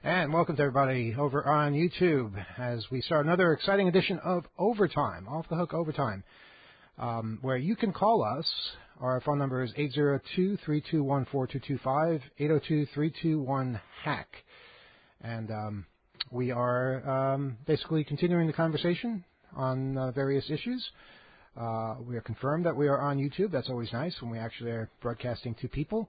And welcome to everybody over on YouTube as we start another exciting edition of Overtime, Off the Hook Overtime, where you can call us. Our phone number is 802-321-4225, 802-321-HACK. And we are basically continuing the conversation on various issues. We are confirmed that we are on YouTube. That's always nice when we actually are broadcasting to people.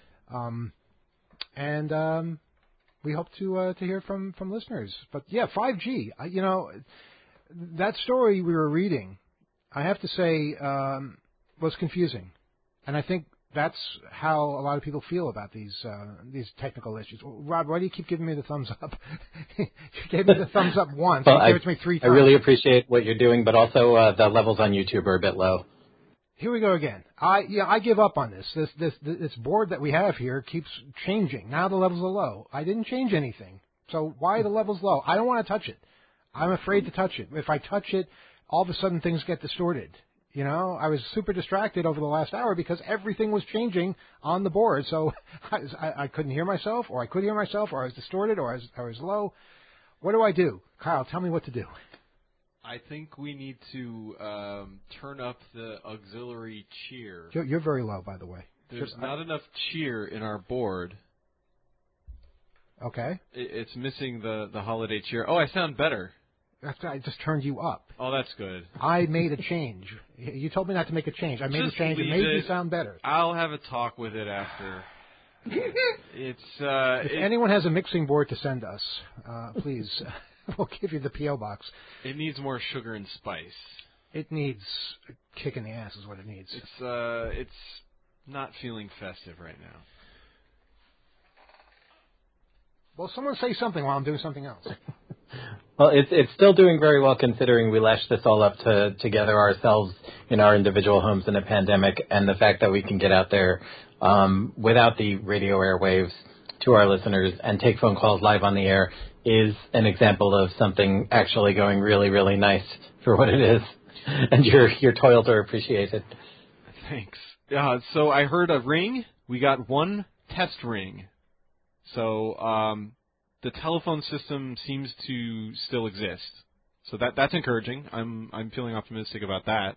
We hope to hear from listeners. But yeah, 5G. That story we were reading, I have to say, was confusing, and I think that's how a lot of people feel about these technical issues. Rob, why do you keep giving me the thumbs up? You gave me the thumbs up once. Well, you gave it to me 3 times. I really appreciate what you're doing, but also the levels on YouTube are a bit low. Here we go again. I give up on this. This board that we have here keeps changing. Now the levels are low. I didn't change anything. So why are the levels low? I don't want to touch it. I'm afraid to touch it. If I touch it, all of a sudden things get distorted. I was super distracted over the last hour because everything was changing on the board. So I couldn't hear myself, or I could hear myself, or I was distorted, or I was low. What do I do? Kyle, tell me what to do. I think we need to turn up the auxiliary cheer. You're very low, by the way. There's not enough cheer in our board. Okay. It's missing the holiday cheer. Oh, I sound better. I just turned you up. Oh, that's good. I made a change. You told me not to make a change. I made a change. It made you sound better. I'll have a talk with it after. If anyone has a mixing board to send us, please. We'll give you the P.O. box. It needs more sugar and spice. It needs a kick in the ass is what it needs. It's not feeling festive right now. Well, someone say something while I'm doing something else. Well, it's still doing very well considering we lashed this all up together ourselves in our individual homes in a pandemic, and the fact that we can get out there without the radio airwaves to our listeners and take phone calls live on the air is an example of something actually going really, really nice for what it is. And your toils are appreciated. Thanks. So I heard a ring. We got one test ring. So the telephone system seems to still exist. So that's encouraging. I'm feeling optimistic about that.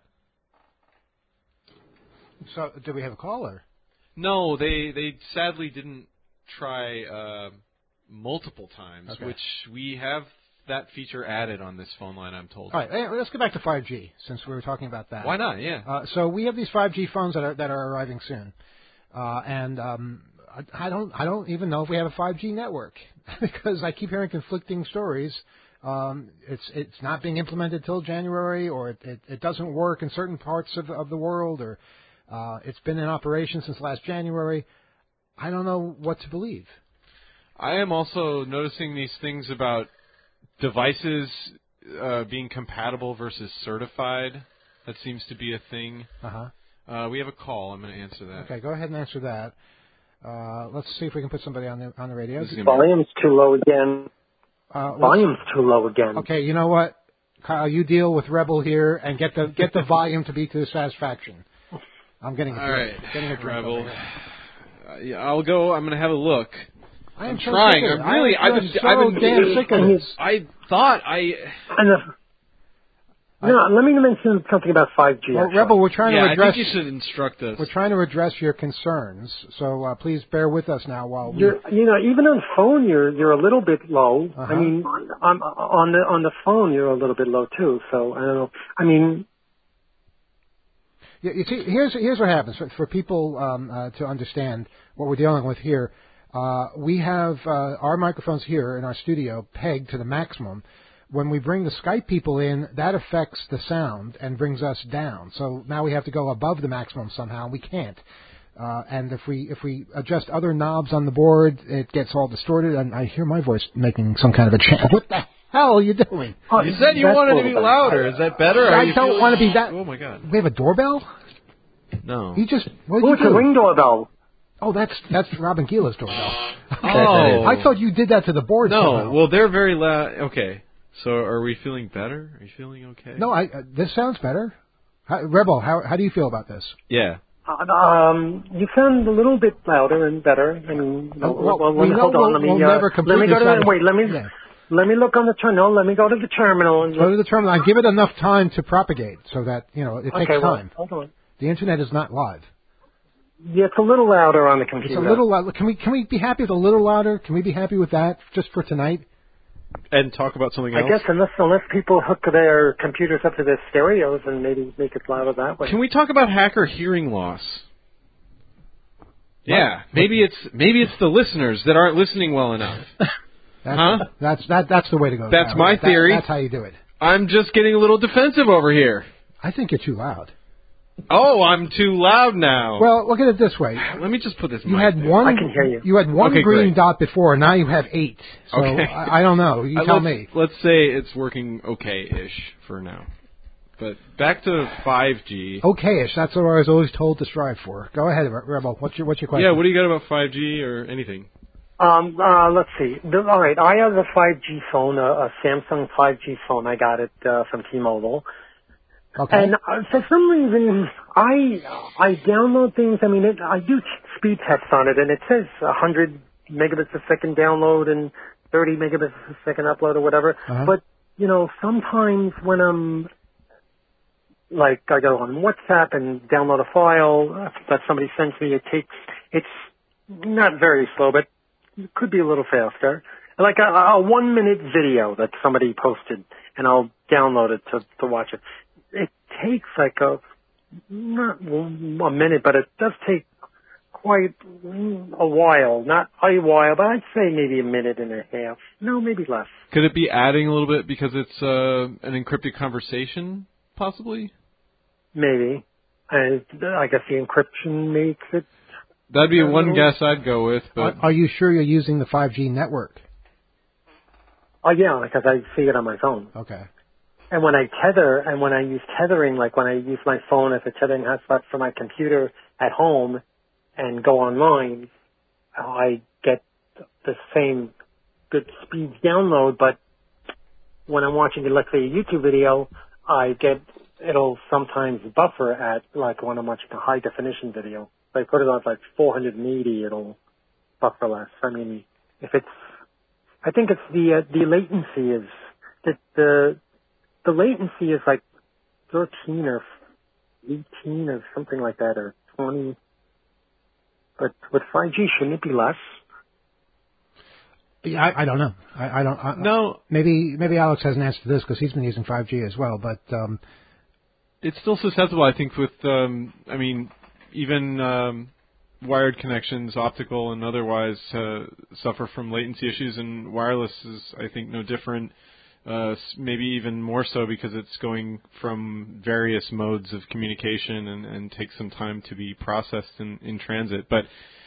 So do we have a caller? No, they sadly didn't try multiple times, okay. Which we have that feature added on this phone line, I'm told. All right, let's get back to 5G since we were talking about that. Why not? Yeah. So we have these 5G phones that are arriving soon, and I don't even know if we have a 5G network because I keep hearing conflicting stories. It's not being implemented till January, or it doesn't work in certain parts of the world, or it's been in operation since last January. I don't know what to believe. I am also noticing these things about devices being compatible versus certified. That seems to be a thing. Uh-huh. We have a call. I'm going to answer that. Okay, go ahead and answer that. Let's see if we can put somebody on the radio. Volume's too low again. Volume's too low again. Okay, you know what, Kyle? You deal with Rebel here and get the volume to be to satisfaction. I'm getting a drink. All right, getting a drink. Rebel. I'll go. I'm going to have a look. I'm so trying. I'm really. I've been damn sick of this. I thought let me mention something about 5G. Well, Rebel, we're trying to address. I think you should instruct us. We're trying to address your concerns, so please bear with us now while we. Even on phone, you're a little bit low. Uh-huh. I mean, on the phone, you're a little bit low too. So I don't know. I mean. Yeah, you see, here's what happens for people to understand what we're dealing with here. We have our microphones here in our studio pegged to the maximum. When we bring the Skype people in, that affects the sound and brings us down. So now we have to go above the maximum somehow, and we can't. And if we adjust other knobs on the board, it gets all distorted. And I hear my voice making some kind of a chant. What the hell are you doing? Oh, you said you wanted to be louder. Is that better? I don't want to be that. Oh my God. We have a doorbell? No. You just. It's a ring doorbell. Oh, that's Robin Gila's doorbell. Oh. I thought you did that to the board. No. Somehow. Well, they're very loud. Okay. So are we feeling better? Are you feeling okay? No, this sounds better. Rebel, how do you feel about this? Yeah. You sound a little bit louder and better. I mean, hold on. We'll never completely let me go to. Wait, yeah. let me look on the terminal. Let me go to the terminal and go to the terminal and give it enough time to propagate, so that it takes time. Well, hold on. The internet is not live. Yeah, it's a little louder on the computer. It's a little louder. Can we be happy with a little louder? Can we be happy with that just for tonight? And talk about something else? I guess unless people hook their computers up to their stereos and maybe make it louder that way. Can we talk about hacker hearing loss? Yeah, maybe it's the listeners that aren't listening well enough. That's the way to go. That's my theory. That's how you do it. I'm just getting a little defensive over here. I think you're too loud. Oh, I'm too loud now. Well, look at it this way. Let me just put this. You had one. I can hear you. You had one green great. dot before. Now you have 8. So okay. I don't know. You tell me. Let's say it's working okay-ish for now. But back to 5G. Okay-ish. That's what I was always told to strive for. Go ahead, Rebel. What's your question? Yeah. What do you got about 5G or anything? Let's see. All right. I have a 5G phone, a Samsung 5G phone. I got it from T-Mobile. Okay. And for some reason, I download things. I mean, I do speed tests on it, and it says 100 megabits a second download and 30 megabits a second upload or whatever. Uh-huh. But, sometimes when I'm, I go on WhatsApp and download a file that somebody sends me, it's not very slow, but it could be a little faster. Like a 1-minute video that somebody posted, and I'll download it to watch it. It takes not a minute, but it does take quite a while. Not a while, but I'd say maybe a minute and a half. No, maybe less. Could it be adding a little bit because it's an encrypted conversation, possibly? Maybe. And I guess the encryption makes it. That'd be one guess I'd go with. But are you sure you're using the 5G network? Oh, yeah, because I see it on my phone. Okay. And when I tether, and when I use tethering, like when I use my phone as a tethering hotspot for my computer at home and go online, I get the same good speed download, but when I'm watching, let's say, a YouTube video, it'll sometimes buffer at, when I'm watching a high definition video. If I put it on 480, it'll buffer less. I mean, I think it's the latency is, the latency is 13 or 18 or something like that, or 20. But with 5G, shouldn't it be less? Yeah, I don't know. I don't. No. Maybe Alex has an answer to this because he's been using 5G as well. But it's still susceptible, I think, with even wired connections, optical and otherwise, suffer from latency issues, and wireless is, I think, no different. Maybe even more so because it's going from various modes of communication and takes some time to be processed in transit. But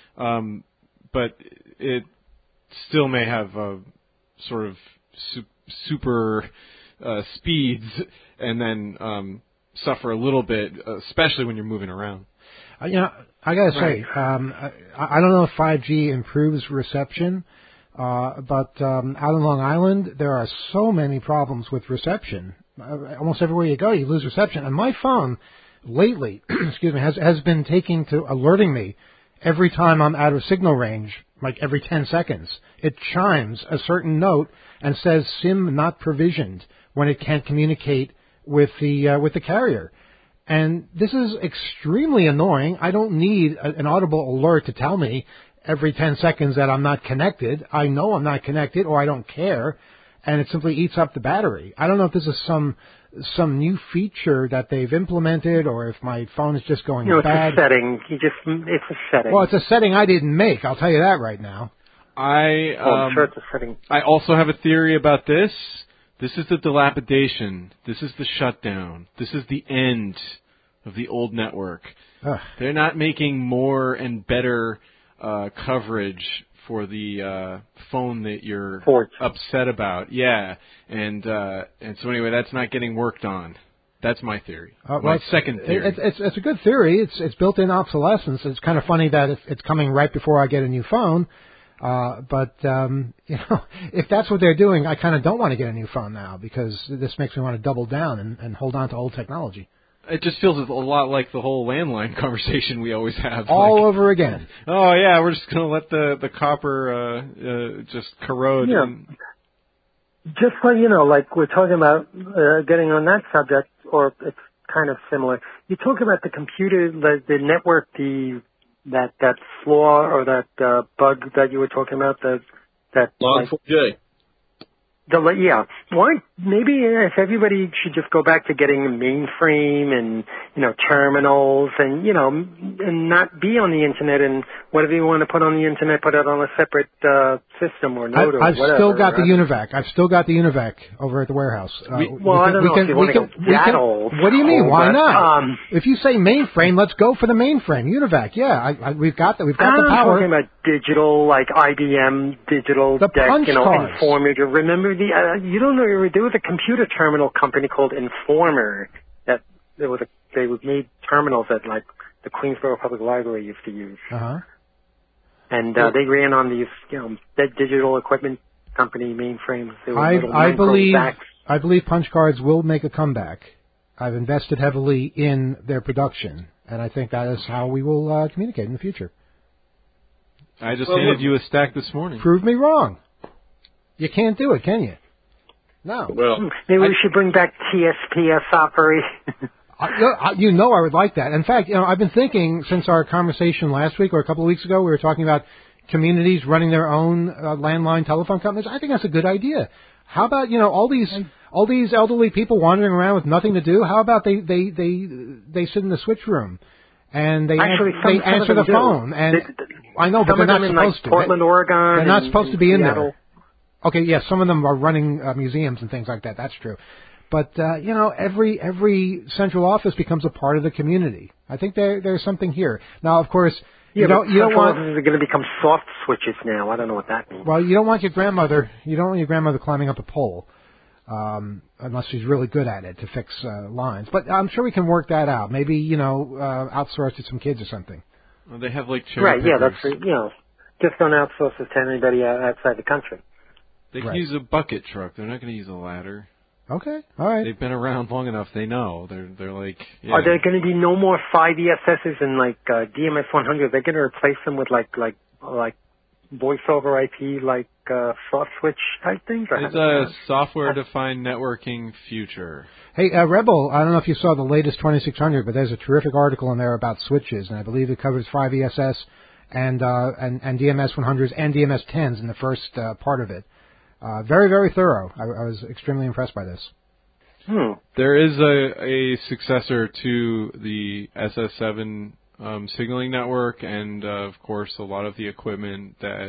it still may have sort of super speeds and then suffer a little bit, especially when you're moving around. I gotta say, I don't know if 5G improves reception. But out in Long Island, there are so many problems with reception. Almost everywhere you go, you lose reception. And my phone, lately, has been taking to alerting me every time I'm out of signal range, every 10 seconds. It chimes a certain note and says SIM not provisioned when it can't communicate with the carrier. And this is extremely annoying. I don't need an audible alert to tell me every 10 seconds that I'm not connected. I know I'm not connected, or I don't care, and it simply eats up the battery. I don't know if this is some new feature that they've implemented, or if my phone is just going bad. It's a setting. It's a setting. Well, it's a setting I didn't make. I'll tell you that right now. I'm sure it's a setting. I also have a theory about this. This is the dilapidation. This is the shutdown. This is the end of the old network. Ugh. They're not making more and better coverage for the phone that you're upset about. Yeah. And so anyway, that's not getting worked on. That's my theory. My second theory. It's a good theory. It's built-in obsolescence. It's kind of funny that it's coming right before I get a new phone. But if that's what they're doing, I kind of don't want to get a new phone now because this makes me want to double down and hold on to old technology. It just feels a lot like the whole landline conversation we always have. All over again. Oh yeah, we're just gonna let the copper just corrode. Yeah. Just like, like we're talking about getting on that subject, or it's kind of similar. You talk about the computer, the network, that flaw or that bug that you were talking about, that Log4j. Yeah. Why? Maybe if everybody should just go back to getting a mainframe and, terminals and, and not be on the internet, and whatever you want to put on the internet, put it on a separate system or node or I've whatever. still got the UNIVAC. I've still got the UNIVAC over at the warehouse. I don't know if you want to go that old. What do you mean? Why not? If you say mainframe, let's go for the mainframe. UNIVAC. Yeah, we've got the power. I'm talking about digital, like IBM digital the deck, punch cards. Informer. Remember you don't know, there was a computer terminal company called Informer that they made terminals that like the Queensboro Public Library used to use. Uh-huh. And they ran on these, that digital equipment company mainframes. They were I believe punch cards will make a comeback. I've invested heavily in their production, and I think that is how we will communicate in the future. I just handed you a stack this morning. Prove me wrong. You can't do it, can you? No. Well, maybe we should bring back TSPS operation. I would like that. In fact, I've been thinking since our conversation last week or a couple of weeks ago, we were talking about communities running their own landline telephone companies. I think that's a good idea. How about all these elderly people wandering around with nothing to do? How about they sit in the switch room and they answer the phone? And I know, but they're not supposed to. Portland, Oregon. They're not supposed to be in Seattle. there. Okay, yes, some of them are running museums and things like that. That's true. But, every central office becomes a part of the community. I think there's something here. Now, of course, you don't want... offices are going to become soft switches now. I don't know what that means. Well, you don't want your grandmother climbing up a pole, unless she's really good at it to fix lines. But I'm sure we can work that out. Maybe, outsource to some kids or something. Well, they have like cherry pickers. Yeah, that's, just don't outsource it to anybody outside the country. They can use a bucket truck. They're not going to use a ladder. Okay, all right. They've been around long enough. They know. They're like. Yeah. Are there going to be no more 5ESSs and like DMS 100? They're going to replace them with like voice over IP, like soft switch type things. It's a software-defined networking future. Hey, Rebel, I don't know if you saw the latest 2600, but there's a terrific article in there about switches, and I believe it covers 5ESS and DMS 100s and DMS 10s in the first part of it. Very, very thorough. I was extremely impressed by this. There is a successor to the SS7 signaling network, and of course, a lot of the equipment that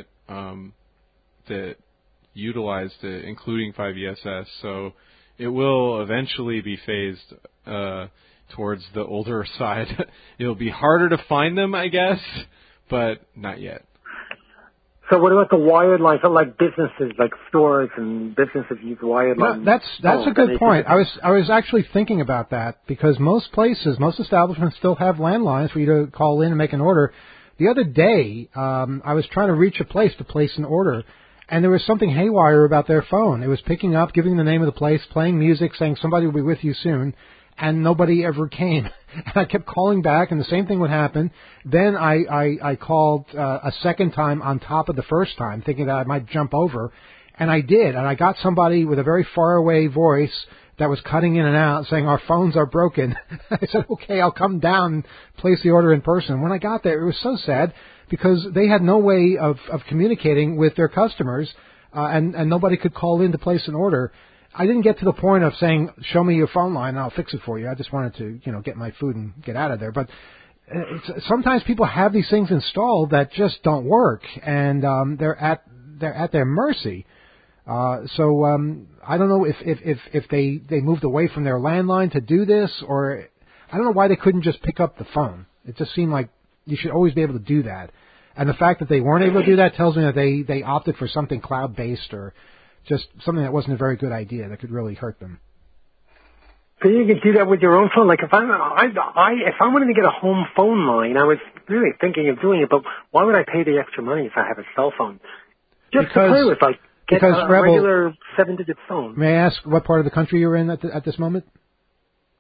utilized it, including 5ESS. So it will eventually be phased towards the older side. It'll be harder to find them, I guess, but not yet. So what about the wired lines? So like businesses, like stores and businesses use wired lines. That's a good point. I was actually thinking about that because most establishments still have landlines for you to call in and make an order. The other day, I was trying to reach a place to place an order, and there was something haywire about their phone. It was picking up, giving the name of the place, playing music, saying somebody will be with you soon, and nobody ever came. And I kept calling back, and the same thing would happen. Then I called a second time on top of the first time, thinking that I might jump over, and I did. And I got somebody with a very far-away voice that was cutting in and out, saying, our phones are broken. I said, okay, I'll come down and place the order in person. When I got there, it was so sad because they had no way of communicating with their customers, and nobody could call in to place an order. I didn't get to the point of saying, show me your phone line and I'll fix it for you. I just wanted to, get my food and get out of there. But sometimes people have these things installed that just don't work, and they're at their mercy. So I don't know if they moved away from their landline to do this, or I don't know why they couldn't just pick up the phone. It just seemed like you should always be able to do that. And the fact that they weren't able to do that tells me that they opted for something cloud-based or just something that wasn't a very good idea that could really hurt them. But you can do that with your own phone. Like if I wanted to get a home phone line, I was really thinking of doing it. But why would I pay the extra money if I have a cell phone? Just to play with, like get a regular 7-digit phone. May I ask what part of the country you're in at this moment?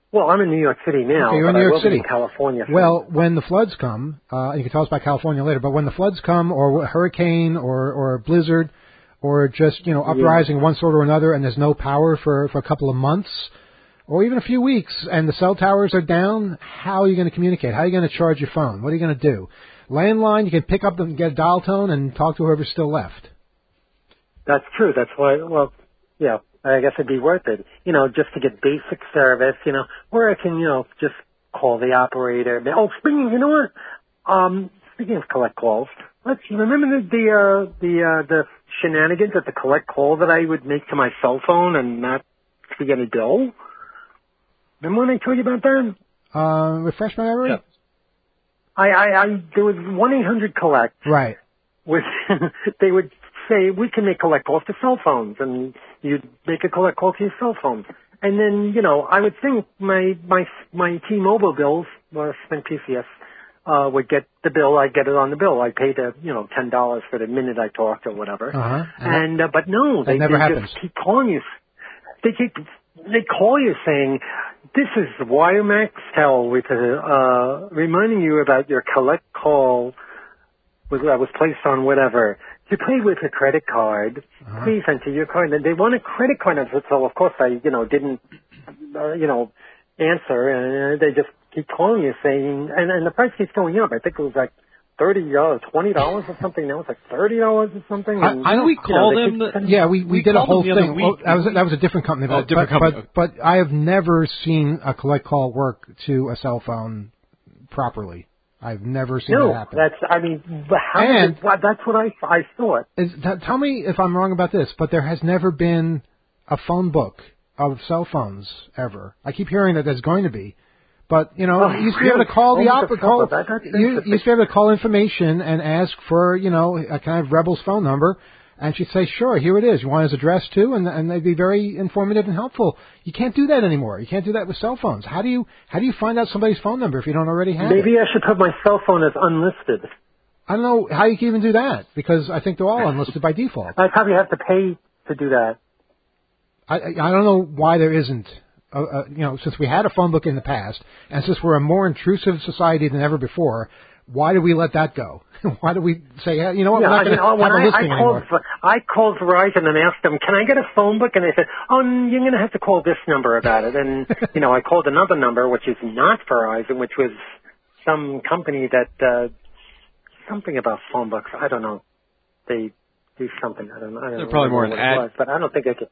Well, I'm in New York City now, Okay, you're in but New I York will City. be in California soon. Well, when the floods come, you can tell us about California later, but when the floods come, or a hurricane, or a blizzard, or just, uprising of one sort or another, and there's no power for a couple of months, or even a few weeks, and the cell towers are down, how are you going to communicate? How are you going to charge your phone? What are you going to do? Landline, you can pick up and get a dial tone and talk to whoever's still left. That's true. That's why, well, yeah, I guess it'd be worth it, just to get basic service, where I can, just call the operator. Oh, speaking of collect calls, remember the shenanigans at the collect call that I would make to my cell phone and not see any bill? Remember when I told you about that? Refresh my memory? Yeah. There was 1-800-COLLECT. Right. They would say, we can make collect calls to cell phones, and you'd make a collect call to your cell phone. And then, I would think my T-Mobile bills, or Sprint PCS, would get the bill, I'd get it on the bill. I paid, $10 for the minute I talked or whatever. Uh-huh. But no, they just keep calling you. They call you saying, this is WireMaxTel with reminding you about your collect call that was placed on whatever. To pay with a credit card, please enter your card. And they want a credit card number. So of course I, didn't, answer. And they just keep calling you saying, and the price keeps going up. I think it was like $30, $20 or something. Now it's like $30 or something. And, we call them. We did a whole thing. Well, that was a different company. But I have never seen a collect call work to a cell phone properly. I've never seen that happen. That's what I thought. Tell me if I'm wrong about this, but there has never been a phone book of cell phones ever. I keep hearing that there's going to be. But, you used to be able to call you used to be able to call information and ask for, a kind of Rebel's phone number, and she'd say, sure, here it is. You want his address too? And they'd be very informative and helpful. You can't do that anymore. You can't do that with cell phones. How do you find out somebody's phone number if you don't already have it? Maybe I should put my cell phone as unlisted. I don't know how you can even do that, because I think they're all unlisted by default. I probably have to pay to do that. I don't know why there isn't. Since we had a phone book in the past, and since we're a more intrusive society than ever before, why do we let that go? Why do we say, we're not going to have a listing anymore? I called Verizon and asked them, can I get a phone book? And they said, you're going to have to call this number about it. And, I called another number, which is not Verizon, which was some company that, something about phone books. I don't know. They do something. I don't know. They're probably more an ad. But I don't think I could.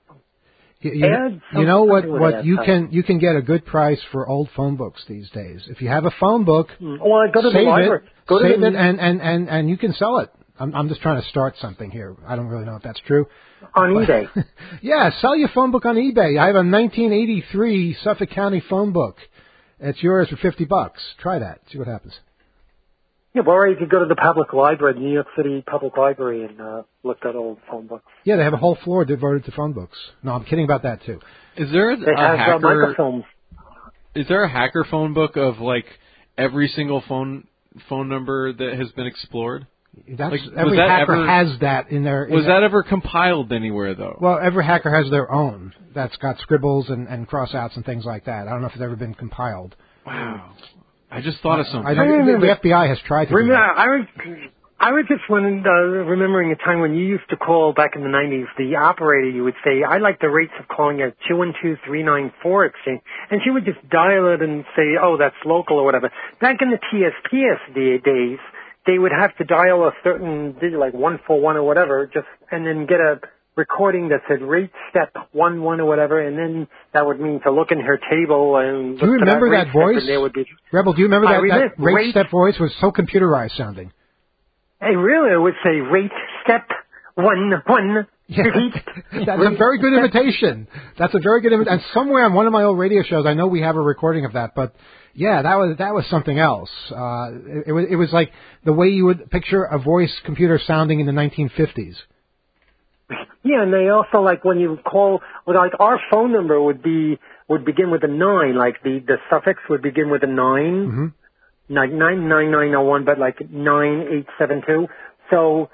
You know what you can get a good price for old phone books these days. If you have a phone book, well, go to the library. Save it and you can sell it. I'm just trying to start something here. I don't really know if that's true. On eBay. Yeah, sell your phone book on eBay. I have a 1983 Suffolk County phone book. It's yours for $50. Try that. See what happens. Yeah, or you could go to the public library, New York City Public Library, and look at old phone books. Yeah, they have a whole floor devoted to phone books. No, I'm kidding about that too. Is there they have hacker? Microfilms. Is there a hacker phone book of like every single phone number that has been explored? Every hacker has that in their. Was that ever compiled anywhere though? Well, every hacker has their own that's got scribbles and crossouts and things like that. I don't know if it's ever been compiled. Wow. I just thought of something. The FBI has tried to do that. I was just remembering a time when you used to call back in the 90s, the operator, you would say, I like the rates of calling at 212-394 exchange. And she would just dial it and say, oh, that's local or whatever. Back in the TSPS days, they would have to dial a certain digit, like 141 or whatever, and then get a recording that said rate step 11 or whatever, and then that would mean to look in her table and do you remember that voice? Rebel, do you remember that rate step voice was so computerized sounding? Hey, really? It would say rate step 11. Yeah. That's a very good imitation. That's a very good imitation. And somewhere on one of my old radio shows, I know we have a recording of that, but yeah, that was something else. It was like the way you would picture a voice computer sounding in the 1950s. Yeah, and they also, like, when you call, like, our phone number would begin with a 9, like the suffix would begin with a 9, mm-hmm. like 99901, but like 9872. So,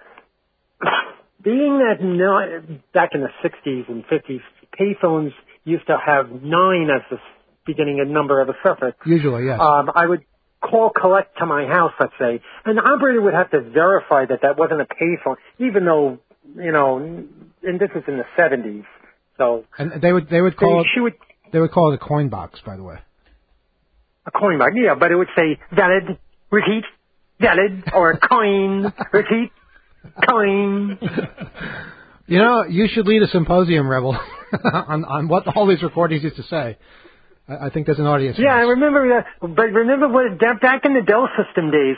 being that back in the 60s and 50s, payphones used to have 9 as the beginning a number of a suffix. Usually, yes. I would call collect to my house, let's say, and the operator would have to verify that that wasn't a payphone, even though, you know, and this is in the 70s. So and they would call they would call it a coin box, by the way. A coin box, yeah, but it would say valid, repeat, valid, or coin, repeat, coin. You know, you should lead a symposium, Rebel, on what all these recordings used to say. I think there's an audience. Yeah, I remember that. But remember what back in the Dell system days,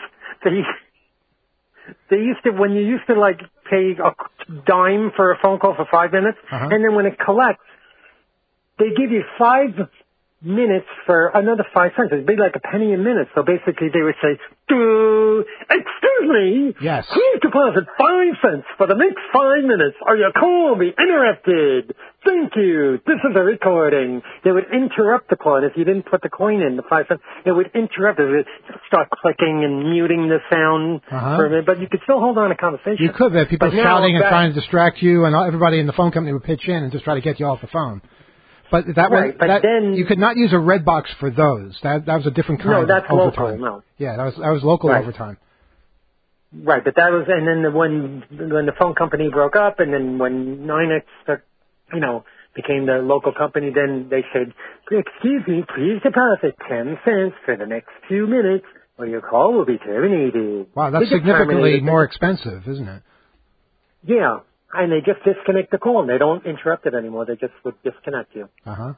they used to, when you used to like pay a dime for a phone call for 5 minutes, and then when it collects, they give you 5 minutes for another 5 cents. It'd be like a penny a minute. So basically they would say, excuse me, yes, please deposit 5 cents for the next 5 minutes or your call will be interrupted. Thank you. This is a recording. They would interrupt the call, and if you didn't put the coin in, the 5 cents, it would interrupt it. It would start clicking and muting the sound for a minute, but you could still hold on a conversation. You could, but people shouting and trying to distract you, and everybody in the phone company would pitch in and just try to get you off the phone. But then you could not use a red box for those. That was a different kind of overtime. No. Yeah, that was local overtime. Right, but that was, and then when the phone company broke up, and then when NYNEX, became the local company, then they said, excuse me, please deposit 10 cents for the next 2 minutes, or your call will be terminated. Wow, that's significantly more expensive, isn't it? Yeah. And they just disconnect the call. They don't interrupt it anymore. They just would disconnect you. I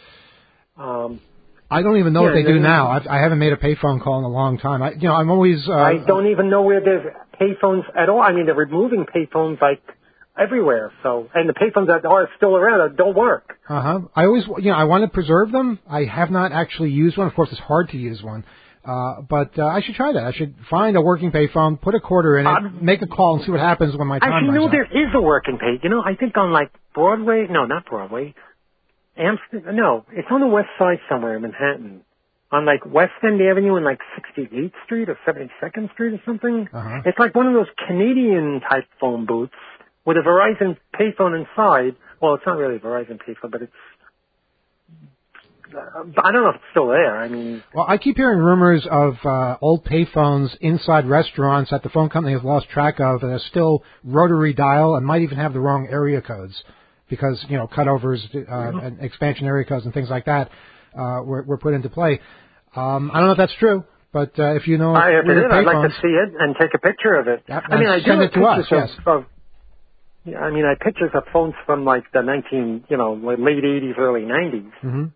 don't even know what they do now. I haven't made a payphone call in a long time. I'm always. I don't even know where there's payphones at all. I mean, they're removing payphones like everywhere. So, and the payphones that are still around don't work. I always, I want to preserve them. I have not actually used one. Of course, it's hard to use one. But I should try that. I should find a working payphone, put a quarter in it, make a call, and see what happens when my time runs out. Actually, no, there is a working pay. I think on like Broadway. No, not Broadway. Amsterdam. No, it's on the west side somewhere in Manhattan, on like West End Avenue and like 68th Street or 72nd Street or something. It's like one of those Canadian type phone booths with a Verizon payphone inside. Well, it's not really a Verizon payphone, but it's. I don't know if it's still there. I mean, well, I keep hearing rumors of old payphones inside restaurants that the phone company has lost track of, and are still rotary dial and might even have the wrong area codes because cutovers and expansion area codes and things like that were put into play. I don't know if that's true, but if you know, I'd like to see it and take a picture of it. I mean, I send it to us. Yes. I mean, I have pictures of phones from like the late 80s, early 90s.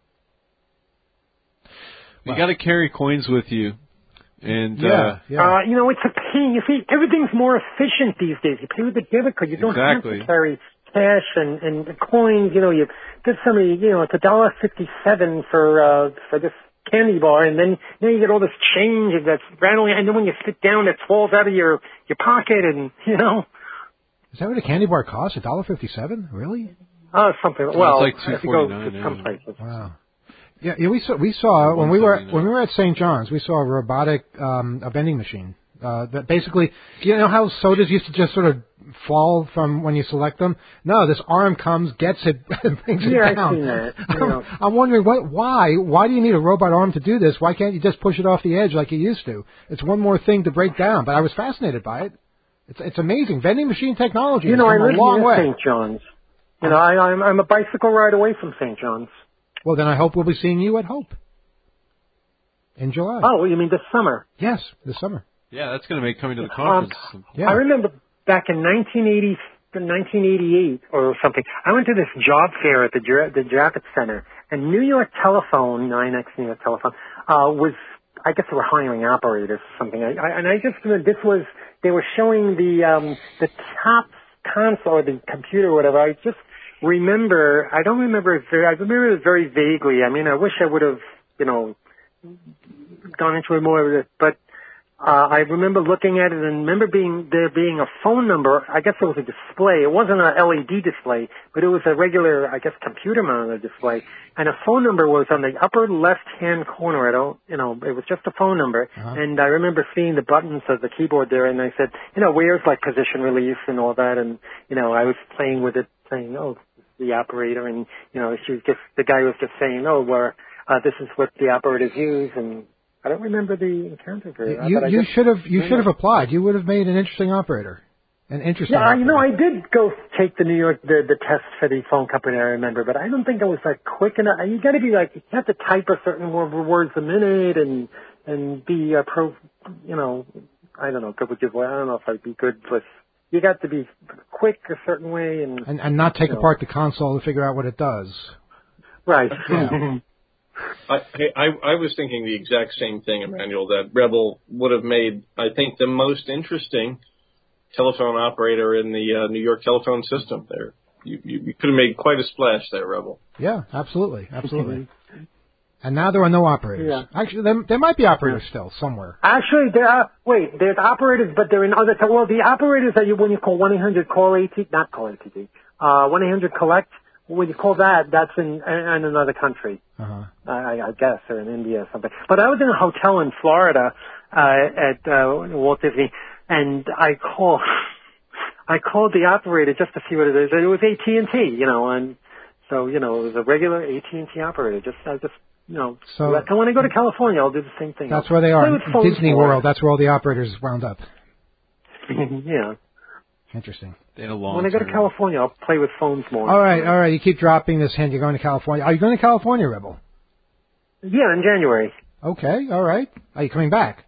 You got to carry coins with you, and it's a pain. You see, everything's more efficient these days. You pay with a debit card. You don't have to carry cash and coins. You get somebody. It's $1.57 for this candy bar, and then you get all this change that's rattling. And then when you sit down, it falls out of your pocket, and Is that what a candy bar costs? $1.57? Really? Something. Well, it's like $2.49. Some places. Wow. Yeah, we saw when we were at St. John's, we saw a robotic a vending machine that basically, how sodas used to just sort of fall from when you select them? No, this arm comes, gets it, and brings it down. I've seen that. I'm wondering why do you need a robot arm to do this? Why can't you just push it off the edge like you used to? It's one more thing to break down. But I was fascinated by it. It's amazing. Vending machine technology. I live near St. John's. I'm a bicycle ride away from St. John's. Well, then I hope we'll be seeing you at Hope in July. Oh, you mean this summer? Yes, this summer. Yeah, that's going to make coming to the conference. I remember back in 1988 or something, I went to this job fair at the Javits Center, and New York Telephone, NYNEX New York Telephone, was, I guess they were hiring operators or something. I just remember they were showing the top console or the computer or whatever. I don't remember it very vaguely. I mean, I wish I would have, gone into it more of it, but I remember looking at it and remember there being a phone number. I guess it was a display. It wasn't an LED display, but it was a regular, I guess, computer mounted display. And a phone number was on the upper left-hand corner. It was just a phone number. And I remember seeing the buttons of the keyboard there, and I said, where's like position release and all that? And, I was playing with it, saying, the operator, and the guy was just saying, this is what the operators use, and I don't remember the encounter very well. You should have applied. You would have made an interesting operator. An interesting. Yeah, operator. I did go take the New York the test for the phone company. I remember, but I don't think I was like quick enough. You got to be like, you have to type a certain words a minute and be I don't know, good with your voice. I don't know if I'd be good with. You got to be quick a certain way and not take apart the console to figure out what it does. Right. Yeah. I was thinking the exact same thing, Emmanuel, that Rebel would have made, I think, the most interesting telephone operator in the New York telephone system there. You could have made quite a splash there, Rebel. Yeah, absolutely. And now there are no operators. Yeah. Actually, there might be operators still somewhere. Actually, there's operators, but they're in other. Well, the operators that when you call 1-800-CALL-ATT, not call ATT, 1-800-COLLECT. When you call that's in another country. Uh-huh. I guess, or in India or something. But I was in a hotel in Florida at Walt Disney, and I called the operator just to see what it is. And it was AT&T, and so it was a regular AT&T operator. So when I go to California, I'll do the same thing. That's where they are. Disney World. That's where all the operators wound up. Yeah. Interesting. They had a long when I go to California, I'll play with phones more. All right. You keep dropping this hint. You're going to California. Are you going to California, Rebel? Yeah, in January. Okay. All right. Are you coming back?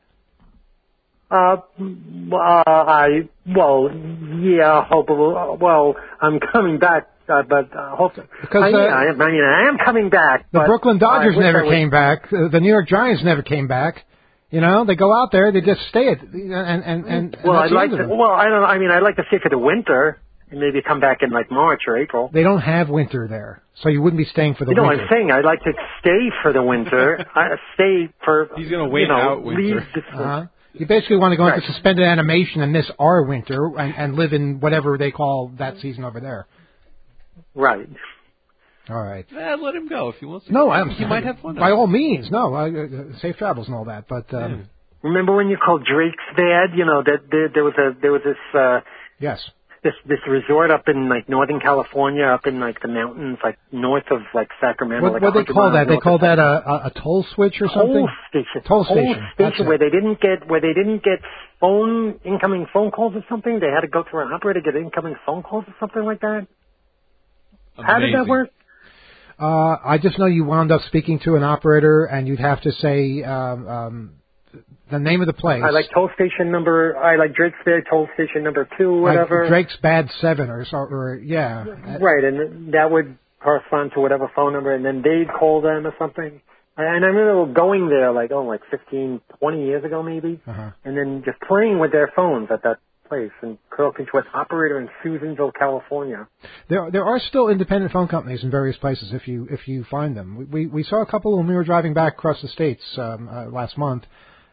I'm coming back, but hopefully. Because I am coming back. The Brooklyn Dodgers never came back. The New York Giants never came back. They go out there, they just stay and well, I'd like to. Well, I don't know. I mean, I'd like to see it for the winter and maybe come back in like March or April. They don't have winter there, so you wouldn't be staying for the winter. I'm saying I'd like to stay for the winter. Stay for. He's going to wait out winter. You basically want to go into suspended animation and miss our winter and live in whatever they call that season over there. Right. All right. Let him go if he wants to. No, he might have fun. By all means, no. Safe travels and all that, but. Remember when you called Drake's Bad? That there was this. Yes. This resort up in like Northern California, up in like the mountains, like north of like Sacramento. What do they call that? They call that a toll switch or something. Toll station. Where they didn't get incoming phone calls or something. They had to go through an operator to get incoming phone calls or something like that. Amazing. How did that work? I just know you wound up speaking to an operator, and you'd have to say the name of the place. I like Drake's Bad toll station number 2, whatever. Like Drake's Bad 7 or yeah. Right, and that would correspond to whatever phone number, and then they'd call them or something. And I remember going there like 15, 20 years ago maybe, and then just playing with their phones at that place in Curl Pinch West operator in Susanville, California. There are still independent phone companies in various places if you find them. We saw a couple when we were driving back across the states last month.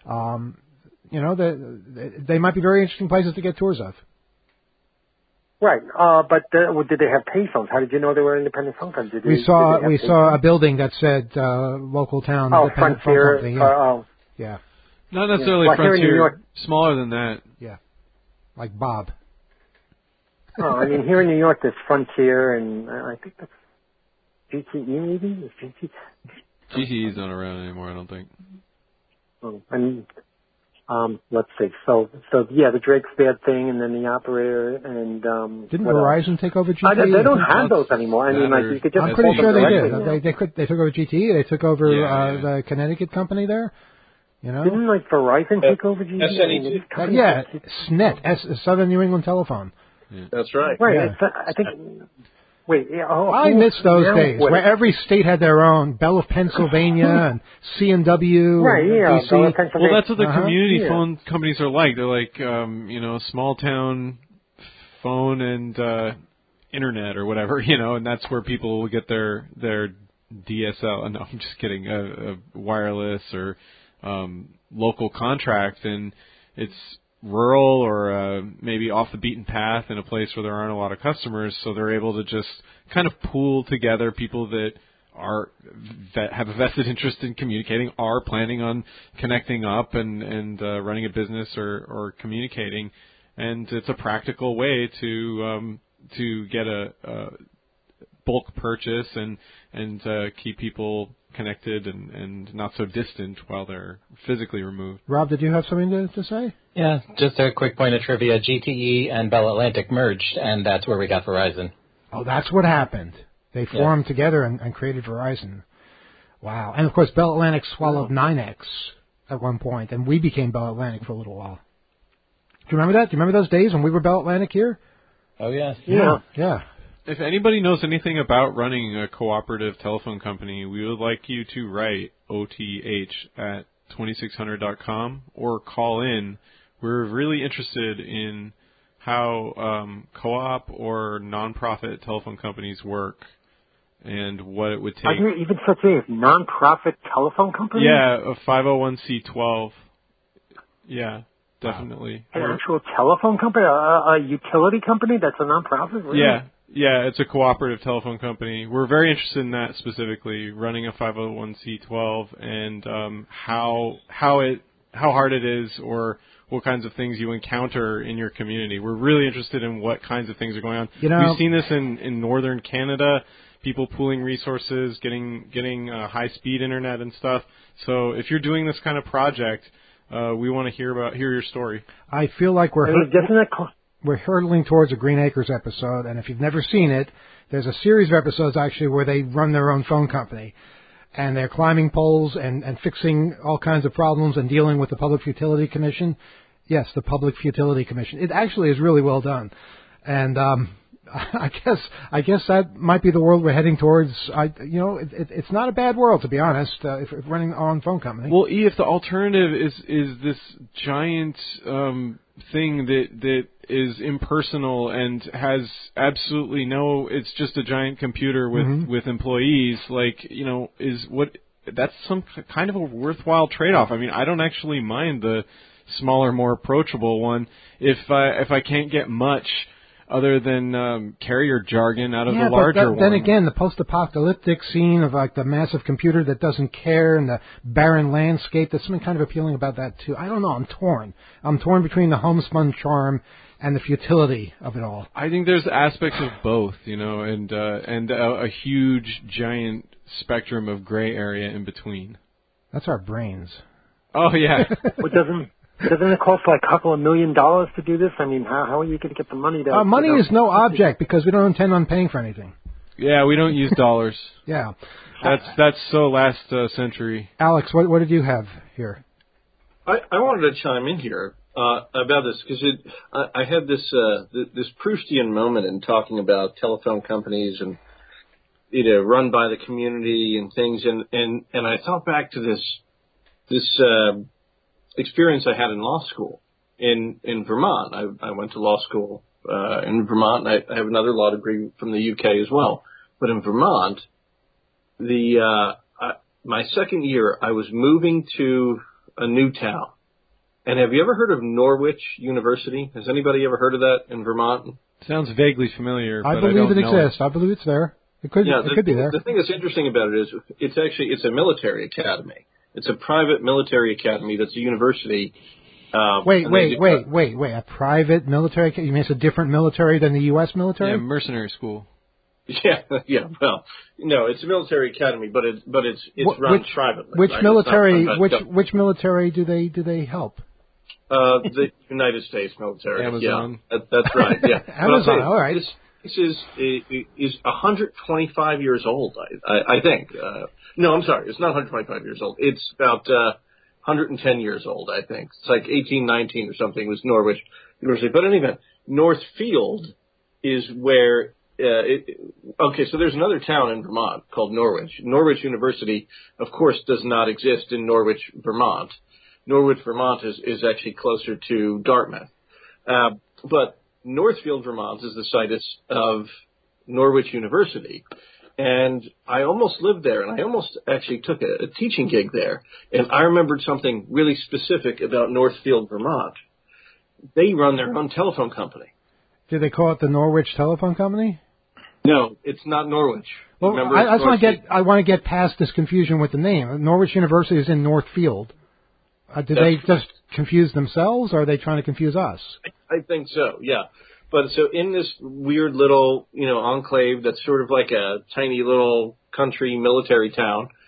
They might be very interesting places to get tours of. Right, but did they have payphones? How did you know they were independent phone companies? We saw a building that said local town independent Frontier, phone company. Yeah. Not necessarily Frontier. Here in New York, smaller than that. Yeah, like Bob. Here in New York, there's Frontier, and I think that's GTE maybe. GTE's not around anymore, I don't think. Let's see. So the Drake's Bad thing, and then the operator, and didn't Verizon take over GTE? They don't have those anymore. You could just. I'm pretty sure they did. They took over GTE. They took over the Connecticut company there. Didn't Verizon take over GTE? SNET, Southern New England Telephone. Yeah. That's right. Right. Yeah. I think. Wait, I miss those days where every state had their own. Bell of Pennsylvania and C&W. Right, DC. Bell of Pennsylvania. Well, that's what the community phone companies are like. They're like, small town phone and internet or whatever, and that's where people will get their DSL. No, I'm just kidding. A wireless or local contract, and it's rural or maybe off the beaten path in a place where there aren't a lot of customers, so they're able to just kind of pool together people that have a vested interest in communicating, are planning on connecting up and running a business or communicating, and it's a practical way to get a bulk purchase and keep people connected and not so distant while they're physically removed. Rob, did you have something to say? Yeah, just a quick point of trivia. GTE and Bell Atlantic merged, and that's where we got Verizon. Oh, that's what happened. They formed together and created Verizon. Wow. And, of course, Bell Atlantic swallowed NYNEX at one point, and we became Bell Atlantic for a little while. Do you remember that? Do you remember those days when we were Bell Atlantic here? Oh, yes. Yeah. If anybody knows anything about running a cooperative telephone company, we would like you to write OTH@2600.com or call in. We're really interested in how co-op or nonprofit telephone companies work and what it would take. Are there even such thing as nonprofit telephone companies? Yeah, a 501c12. Yeah, definitely. An actual telephone company? A utility company that's a nonprofit? Really? Yeah, it's a cooperative telephone company. We're very interested in that specifically, running a 501c12 and how hard it is or what kinds of things you encounter in your community. We're really interested in what kinds of things are going on. We've seen this in northern Canada, people pooling resources, getting high-speed internet and stuff. So if you're doing this kind of project, we want to hear your story. I feel like we're hurtling towards a Green Acres episode, and if you've never seen it, there's a series of episodes actually where they run their own phone company, and they're climbing poles and fixing all kinds of problems and dealing with the Public Utility Commission. Yes, the Public Utility Commission. It actually is really well done, and I guess that might be the world we're heading towards. It's not a bad world, to be honest, if running our own phone company. Well, if the alternative is this giant thing that is impersonal and has absolutely it's just a giant computer with employees, that's some kind of a worthwhile trade-off. I mean, I don't actually mind the smaller, more approachable one if I can't get much other than carrier jargon out of the larger one. Then again, the post-apocalyptic scene of like the massive computer that doesn't care and the barren landscape, there's something kind of appealing about that too. I don't know. I'm torn. I'm torn between the homespun charm and the futility of it all. I think there's aspects of both, and a huge, giant spectrum of gray area in between. That's our brains. Oh, yeah. Doesn't it cost like a couple of $1 million to do this? I mean, how are you going to get the money to... money is no object because we don't intend on paying for anything. Yeah, we don't use dollars. Yeah. That's so last century. Alex, what did you have here? I wanted to chime in here about this because I had this Proustian moment in talking about telephone companies and run by the community and things, and I thought back to this experience I had in law school in Vermont. I went to law school in Vermont, and I have another law degree from the UK as well. But in Vermont, my second year, I was moving to a new town. And have you ever heard of Norwich University? Has anybody ever heard of that in Vermont? Sounds vaguely familiar. I believe it exists. I believe it's there. It could be there. The thing that's interesting about it is it's a military academy. It's a private military academy that's a university. Wait. A private military academy? You mean it's a different military than the U.S. military? Yeah, mercenary school. Yeah. Well, no, it's a military academy, but it's run privately. Which right? military? Which military do they help? The United States military. Amazon. Yeah, that's right. Yeah. Amazon. All right. This is 125 years old. I think. No, I'm sorry. It's not 125 years old. It's about 110 years old. I think it's like 1819 or something. Was Norwich University, but in any event, Northfield is where. Okay, so there's another town in Vermont called Norwich. Norwich University, of course, does not exist in Norwich, Vermont. Norwich, Vermont is actually closer to Dartmouth. But Northfield, Vermont is the site of Norwich University. And I almost lived there, and I almost actually took a teaching gig there. And I remembered something really specific about Northfield, Vermont. They run their own telephone company. Did they call it the Norwich Telephone Company? No, it's not Norwich. Well, I want to get past this confusion with the name. Norwich University is in Northfield. Did they just confuse themselves, or are they trying to confuse us? I think so, yeah. But so in this weird little, enclave that's sort of like a tiny little country military town,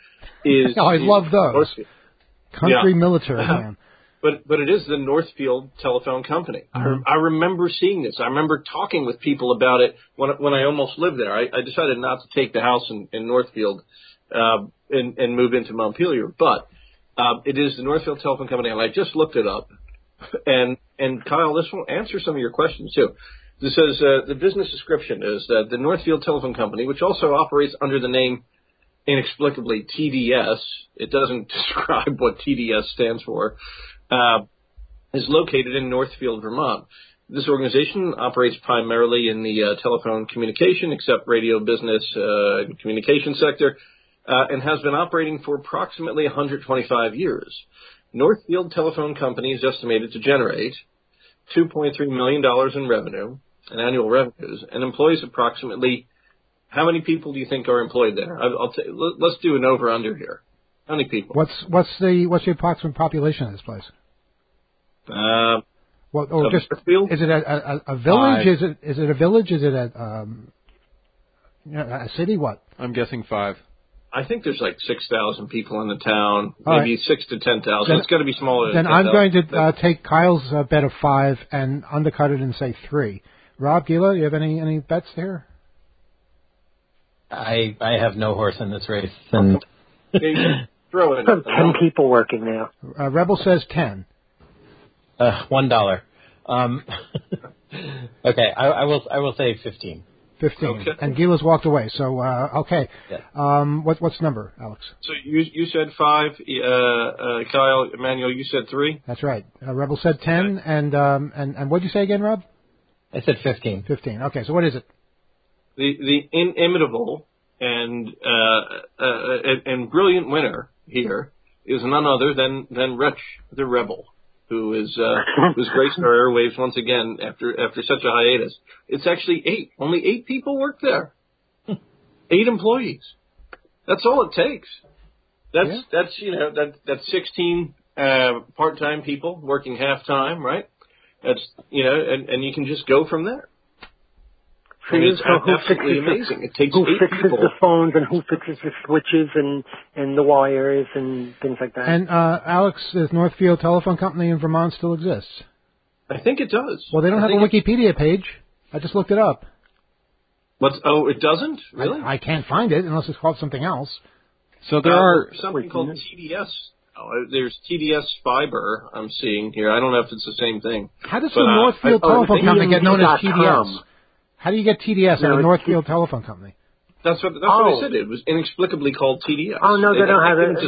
is. I love those. Northfield. Country military man. But it is the Northfield Telephone Company. Mm-hmm. I remember seeing this. I remember talking with people about it when I almost lived there. I decided not to take the house in Northfield and move into Montpelier. But it is the Northfield Telephone Company, and I just looked it up. And Kyle, this will answer some of your questions too. This says the business description is that the Northfield Telephone Company, which also operates under the name inexplicably TDS, it doesn't describe what TDS stands for, is located in Northfield, Vermont. This organization operates primarily in the telephone communication, except radio business and communication sector, and has been operating for approximately 125 years. Northfield Telephone Company is estimated to generate $2.3 million in revenue, in annual revenues, and employs approximately, how many people do you think are employed there? Let's do an over-under here. How many people? What's the approximate population of this place? Northfield? Is it a village? Is it a village? Is it a city? What? I'm guessing 5. I think there's like 6,000 people in the town, All maybe right. 6,000 to 10,000. It's got to be smaller than Then 10,000. I'm going to take Kyle's bet of 5 and undercut it and say 3. Rob, Gila, you have any bets there? I have no horse in this race. And Throw in 10 people working now. Rebel says 10. $1. Okay, I will say 15. 15. Okay. And Gila's walked away. So okay. Yeah. What's the number, Alex? So you said 5, Kyle, Emmanuel, you said 3. That's right. Rebel said 10, and what did you say again, Rob? I said 15. 15. Okay, so what is it? The inimitable and brilliant winner here is none other than Wretch the Rebel, who's graced our airwaves once again after such a hiatus. It's actually 8. Only 8 people work there. 8 employees. That's all it takes. That's 16 part-time people working half-time, right? That's and you can just go from there. And it's absolutely amazing. It takes 8 people. Who fixes the phones and who fixes the switches and the wires and things like that? And Alex, does Northfield Telephone Company in Vermont still exists? I think it does. Well, they don't have a Wikipedia page. I just looked it up. It doesn't? Really? I can't find it unless it's called something else. So there are something called TDS. There's TDS Fiber I'm seeing here. I don't know if it's the same thing. How does the Northfield Telephone Company get known as TDS? How do you get TDS out of Northfield Telephone Company? That's what I said. It was inexplicably called TDS. Oh no, they don't have it.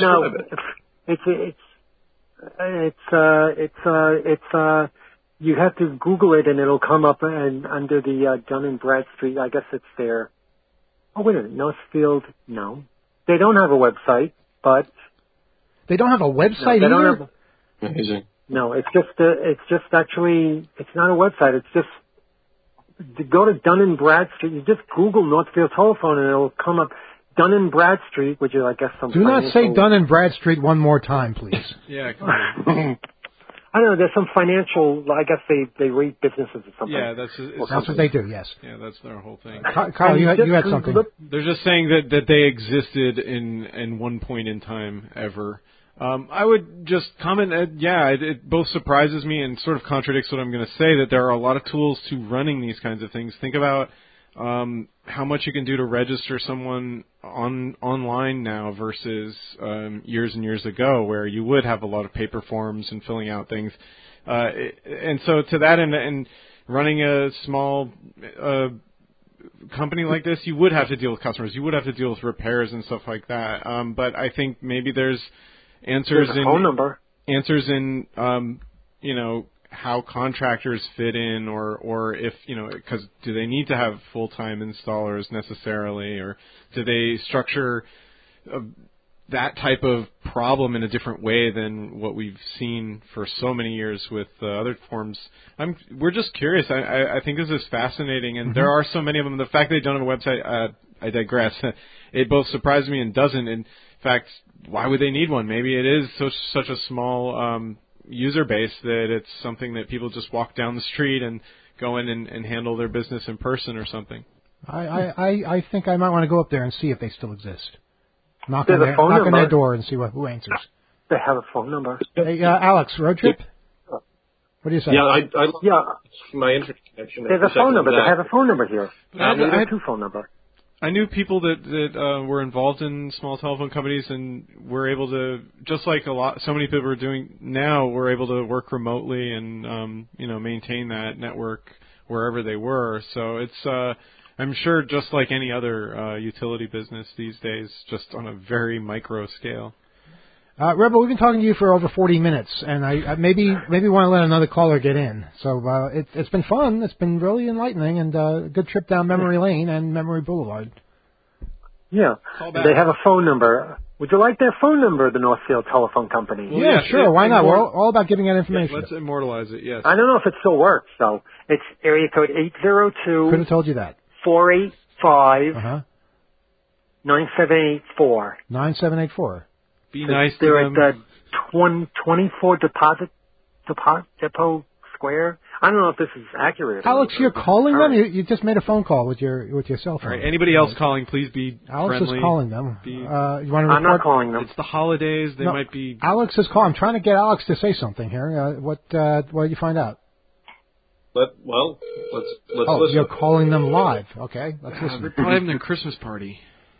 No, it's you have to Google it and it'll come up and under the Dun and Bradstreet. I guess it's there. Oh wait a minute, Northfield. No, they don't have a website, but they don't have a website either. Amazing. No, it's just actually it's not a website. It's just. To go to Dun & Bradstreet, you just Google Northfield Telephone and it'll come up Dun & Bradstreet, which is, I guess, some. Do not say Dun & Bradstreet one more time, please. Yeah, come on. I don't know. There's some financial. I guess they rate businesses or something. Yeah, that's what they do. Yes. Yeah, that's their whole thing. Kyle, you had something. They're just saying that they existed in one point in time ever. I would just comment, it both surprises me and sort of contradicts what I'm going to say, that there are a lot of tools to running these kinds of things. Think about how much you can do to register someone online now versus years and years ago, where you would have a lot of paper forms and filling out things. And so to that end, and running a small company like this, you would have to deal with customers. You would have to deal with repairs and stuff like that. But I think maybe there's answers in phone number. Answers in how contractors fit in, or if because do they need to have full-time installers necessarily, or do they structure that type of problem in a different way than what we've seen for so many years with other forms? We're just curious. I think this is fascinating, and there are so many of them. The fact they don't have a website, I digress. It both surprised me and doesn't. In fact, why would they need one? Maybe it is such a small user base that it's something that people just walk down the street and go in and handle their business in person or something. I think I might want to go up there and see if they still exist. Knock There's on a phone their number. door and see who answers. They have a phone number. Hey, Alex, road trip? What do you say? Yeah, I Yeah. my internet connection. There's a phone number. They have a phone number here. I There's two phone number. I knew people that were involved in small telephone companies and were able to, just like so many people are doing now, were able to work remotely and maintain that network wherever they were. So it's I'm sure just like any other utility business these days, just on a very micro scale. Rebel, we've been talking to you for over 40 minutes, and I maybe want to let another caller get in. So it's been fun. It's been really enlightening, and a good trip down memory lane and Memory Boulevard. Yeah. They have a phone number. Would you like their phone number, the Northfield Telephone Company? Well, yeah, sure. Why not? We're all about giving out information. Yeah, let's immortalize it, yes. I don't know if it still works, though. It's area code 802. Could have told you that. 485 9784. 9784. Be nice to They're them. at the 24 Depot Square. I don't know if this is accurate. Alex, you're calling them? You just made a phone call with your cell phone. All right, anybody else calling, please be Alex friendly. is calling them. You want to report? I'm not calling them. It's the holidays. They might be... Alex is calling. I'm trying to get Alex to say something here. What did you find out? Let's Oh, listen. you're calling them live. Okay, let's listen. They're probably having their Christmas party.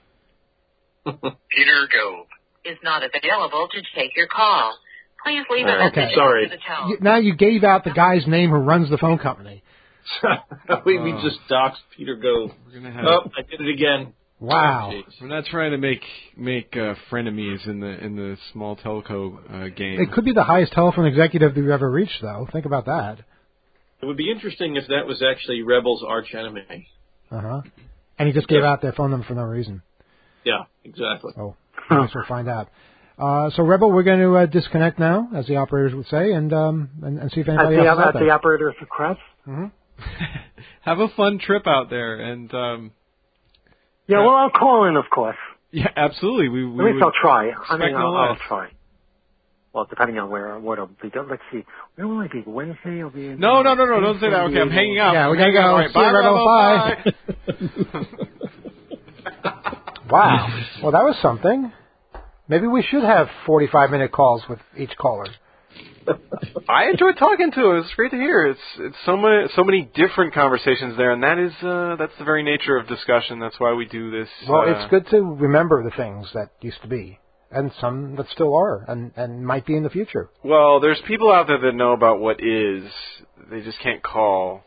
Peter Gove is not available to take your call. Please leave a message Sorry. after the tone. Now you gave out the guy's name who runs the phone company. we just doxed Peter Gove. We're gonna have. Oh, I did it again. Wow. We're not trying to make frenemies in the small telco game. It could be the highest telephone executive we've ever reached, though. Think about that. It would be interesting if that was actually Rebel's arch enemy. Uh-huh. And he just gave out their phone number for no reason. Yeah, exactly. Oh, I guess we'll find out. So, Rebel, we're going to disconnect now, as the operators would say, and see if anybody else is out At there. the operator's request? Mm-hmm. Have a fun trip out there, and Yeah, well, I'll call in, of course. yeah, absolutely. At least I'll try. I'll less. try. Well, depending on what I'll be done. Let's see. Where will I be? Wednesday? I'll be in. No, don't say that. Okay, I'm hanging up. Yeah, we gotta go. All right, See you, bye, Rebel. Bye. Wow. Well, that was something. Maybe we should have 45-minute calls with each caller. I enjoyed talking to him. It's great to hear. It's so many different conversations there, and that's the very nature of discussion. That's why we do this. Well, it's good to remember the things that used to be, and some that still are, and might be in the future. Well, there's people out there that know about what is. They just can't call.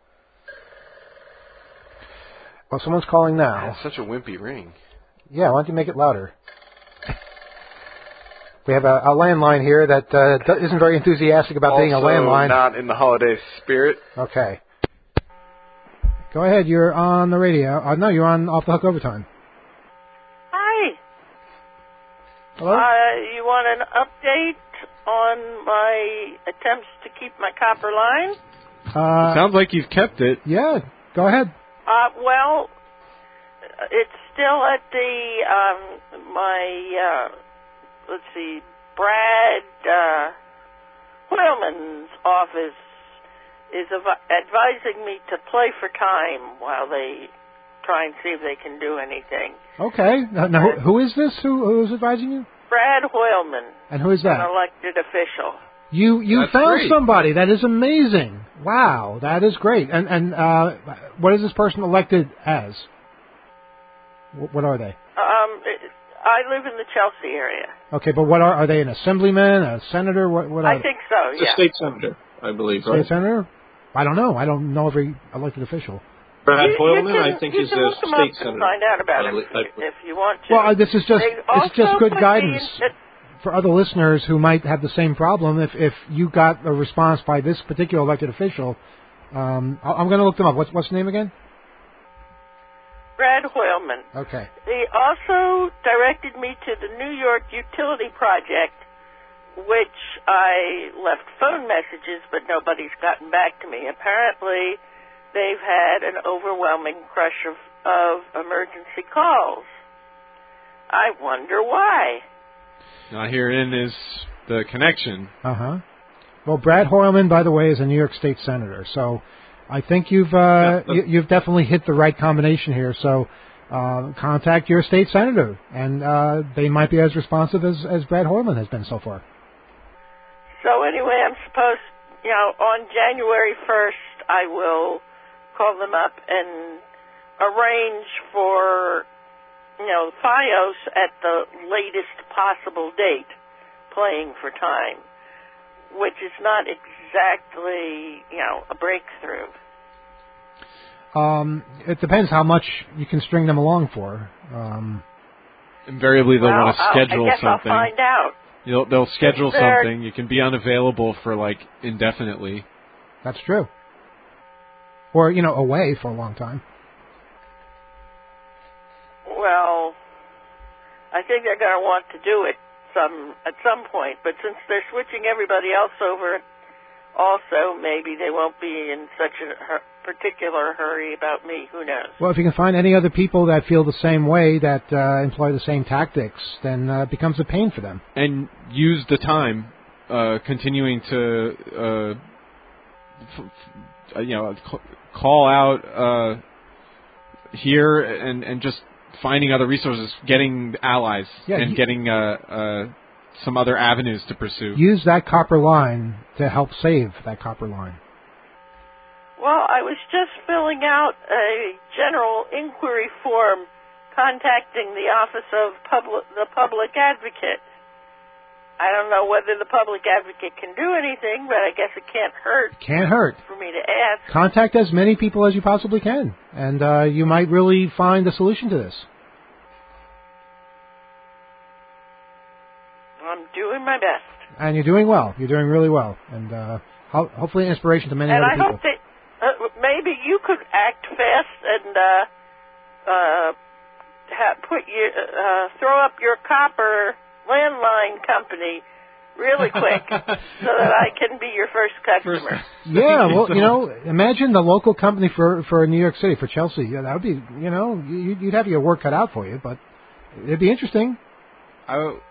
Well, someone's calling now. That's such a wimpy ring. Yeah, why don't you make it louder? We have a landline here that isn't very enthusiastic about being a landline. Not in the holiday spirit. Okay. Go ahead. You're on the radio. No, you're on Off the Hook Overtime. Hi. Hello? You want an update on my attempts to keep my copper line? Sounds like you've kept it. Yeah. Go ahead. Well, it's still at the my. Let's see, Brad Hoylman's office is advising me to play for time while they try and see if they can do anything. Okay. Now, who is this? Who is advising you? Brad Hoylman. And who is that? An elected official. You That's found great. somebody. That is amazing. Wow, that is great. And what is this person elected as? What are they? I live in the Chelsea area. Okay, but what are they? An assemblyman, a senator? What are I they? think so, It's a yeah. state senator, I believe, State right? senator? I don't know. I don't know every elected official. Brad You Hoylman, can- I think, you is can a look them state up senator. and find out about him if you want to. Well, this is just They it's just also good put me guidance in- for other listeners who might have the same problem. If you got a response by this particular elected official, I'm going to look them up. What's the name again? Brad Hoylman. Okay. They also directed me to the New York Utility Project, which I left phone messages, but nobody's gotten back to me. Apparently, they've had an overwhelming crush of emergency calls. I wonder why. Not herein is the connection. Uh-huh. Well, Brad Hoylman, by the way, is a New York State senator, so I think you've definitely hit the right combination here. So contact your state senator, and they might be as responsive as Brad Hoylman has been so far. So anyway, I'm supposed, on January 1st, I will call them up and arrange for, FiOS at the latest possible date, playing for time, which is not exactly, a breakthrough. It depends how much you can string them along for. Invariably, they'll want to schedule I guess something. I'll find out. They'll schedule something. You can be unavailable for indefinitely. That's true. Or away for a long time. Well, I think they're going to want to do it at some point, but since they're switching everybody else over, also maybe they won't be in such a particular hurry about me. Who knows? Well, if you can find any other people that feel the same way, that employ the same tactics, then it becomes a pain for them. And use the time continuing to call out here and just finding other resources, getting allies, and getting some other avenues to pursue. Use that copper line to help save that copper line. Well, I was just filling out a general inquiry form contacting the Office of the Public Advocate. I don't know whether the Public Advocate can do anything, but I guess it can't hurt. Can't hurt. For me to ask. Contact as many people as you possibly can, and you might really find a solution to this. I'm doing my best. And you're doing well. You're doing really well. And hopefully inspiration to many other people. And I hope that maybe you could act fast and throw up your copper landline company really quick so that I can be your first customer. Yeah, well, imagine the local company for New York City, for Chelsea. Yeah, that would be, you'd have your work cut out for you, but it'd be interesting. Oh,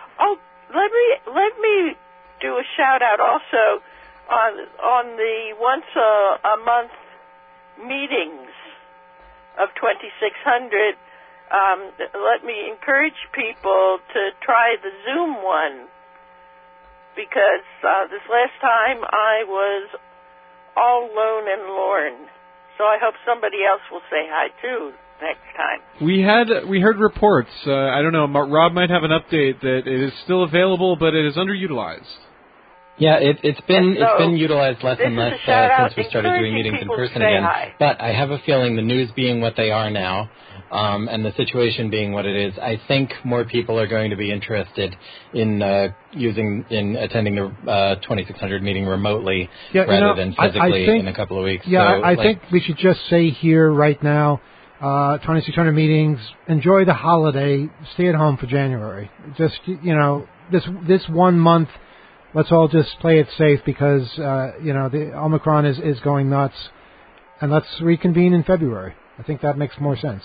let me do a shout out also on the once a month meetings of 2600. Let me encourage people to try the Zoom one, because this last time I was all lone and lorn. So I hope somebody else will say hi too next time. We heard reports. I don't know. Rob might have an update that it is still available, but it is underutilized. Yeah, it's been utilized less and less since we started doing meetings in person again. Hi. But I have a feeling the news being what they are now, and the situation being what it is, I think more people are going to be interested in attending the 2600 meeting remotely rather than physically in a couple of weeks. Yeah, I think we should just say here right now, 2600 meetings. Enjoy the holiday. Stay at home for January. Just this 1 month. Let's all just play it safe because, the Omicron is going nuts. And let's reconvene in February. I think that makes more sense.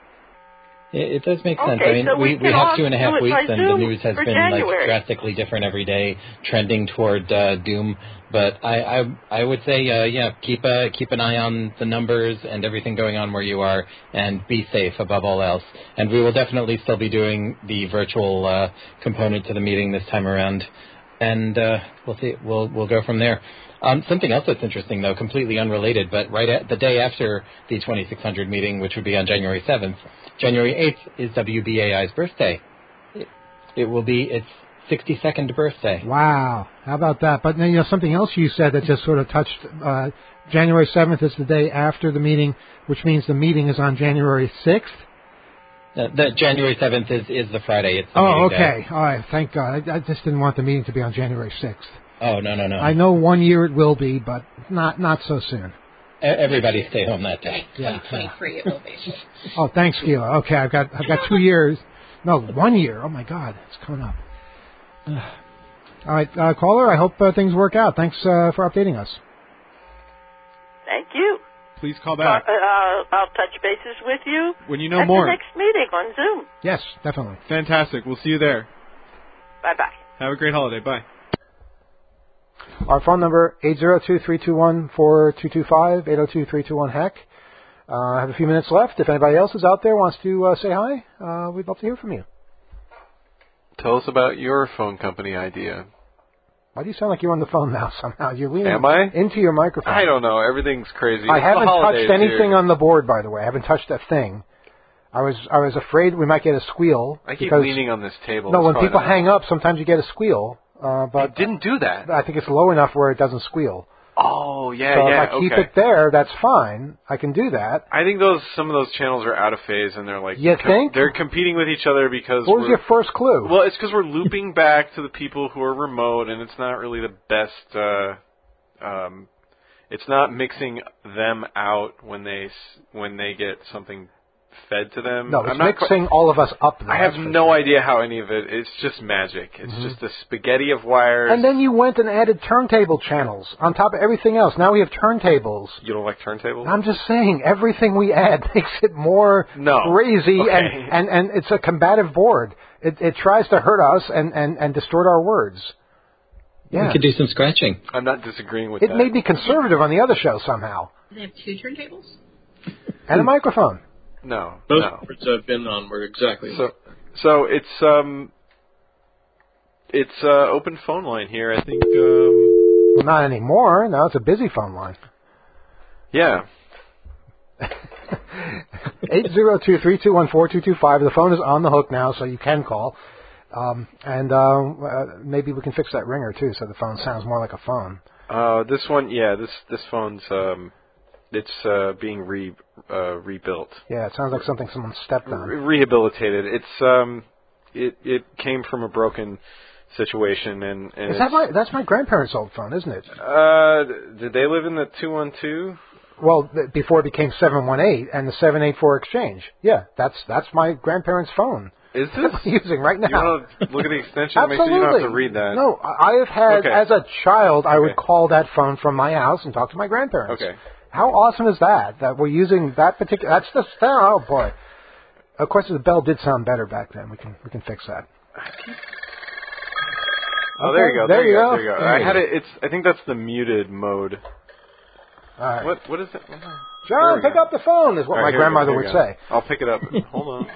It does make sense. Okay, I mean, so we have 2.5 weeks, and the news has been January. drastically different every day, trending toward doom. But I would say, keep an eye on the numbers and everything going on where you are, and be safe above all else. And we will definitely still be doing the virtual component to the meeting this time around. And we'll see. We'll go from there. Something else that's interesting, though, completely unrelated, but right at the day after the 2600 meeting, which would be on January 7th, January 8th is WBAI's birthday. It will be its 62nd birthday. Wow. How about that? But then, something else you said that just sort of touched, January 7th is the day after the meeting, which means the meeting is on January 6th? The January 7th is the Friday. It's the meeting okay. day. All right. Thank God. I just didn't want the meeting to be on January 6th. Oh, no. I know 1 year it will be, but not so soon. Everybody stay home that day. Yeah. 2023 it will be. Oh, thanks, Gila. Okay, I've got 2 years. No, 1 year. Oh my God, it's coming up. All right, caller. I hope things work out. Thanks for updating us. Thank you. Please call back. I'll touch bases with you when you know more. At the next meeting on Zoom. Yes, definitely. Fantastic. We'll see you there. Bye-bye. Have a great holiday. Bye. Our phone number, 802-321-4225, 802-321-HECK. I have a few minutes left. If anybody else is out there wants to say hi, we'd love to hear from you. Tell us about your phone company idea. Why do you sound like you're on the phone now somehow? You're leaning Am I? into your microphone. I don't know. Everything's crazy. I It's haven't the holidays touched anything here. on the board, by the way. I haven't touched a thing. I was afraid we might get a squeal. I keep because, leaning on this table. No, It's when probably people not- hang up, sometimes you get a squeal. But I didn't do that. I think it's low enough where it doesn't squeal. Oh, yeah, So yeah, if I keep okay. it there, that's fine. I can do that. I think some of those channels are out of phase, and they're like... You think? They're competing with each other because What was your first clue? Well, it's because we're looping back to the people who are remote, and it's not really the best... it's not mixing them out when they get something fed to them. No, it's I'm not mixing all of us up there. I have that's for no sure. idea how any of it... It's just magic. It's just a spaghetti of wires. And then you went and added turntable channels on top of everything else. Now we have turntables. You don't like turntables? I'm just saying, everything we add makes it more crazy, Okay. and it's a combative board. It tries to hurt us and distort our words. Yeah. We could do some scratching. I'm not disagreeing with It that. made me conservative on the other show somehow. They have 2 turntables? And a microphone. No, Most no. boards I've been on were exactly So it's open phone line here. I think. Well, not anymore. Now it's a busy phone line. Yeah. 802-321-4225. The phone is on the hook now, so you can call. Maybe we can fix that ringer too, so the phone sounds more like a phone. This one, yeah. This phone's it's being rebuilt. Yeah, it sounds like something someone stepped on. Rehabilitated. It came from a broken situation, and Is that's my grandparents' old phone, isn't it? did they live in the 212? Well, before it became 718 and the 784 exchange. Yeah, that's my grandparents' phone. Is this? I'm using right now. You want to look at the extension? Absolutely. Make sure you don't have to read that. No, I have had, Okay. as a child, I would Okay. call that phone from my house and talk to my grandparents. Okay. How awesome is that? That we're using that particular. That's the oh boy. Of course, the bell did sound better back then. We can fix that. Oh, there you go. There you go. There you go. There I you had go. it. I think that's the muted mode. All right. What is it? John, pick up the phone is what my grandmother would say. I'll pick it up. Hold on.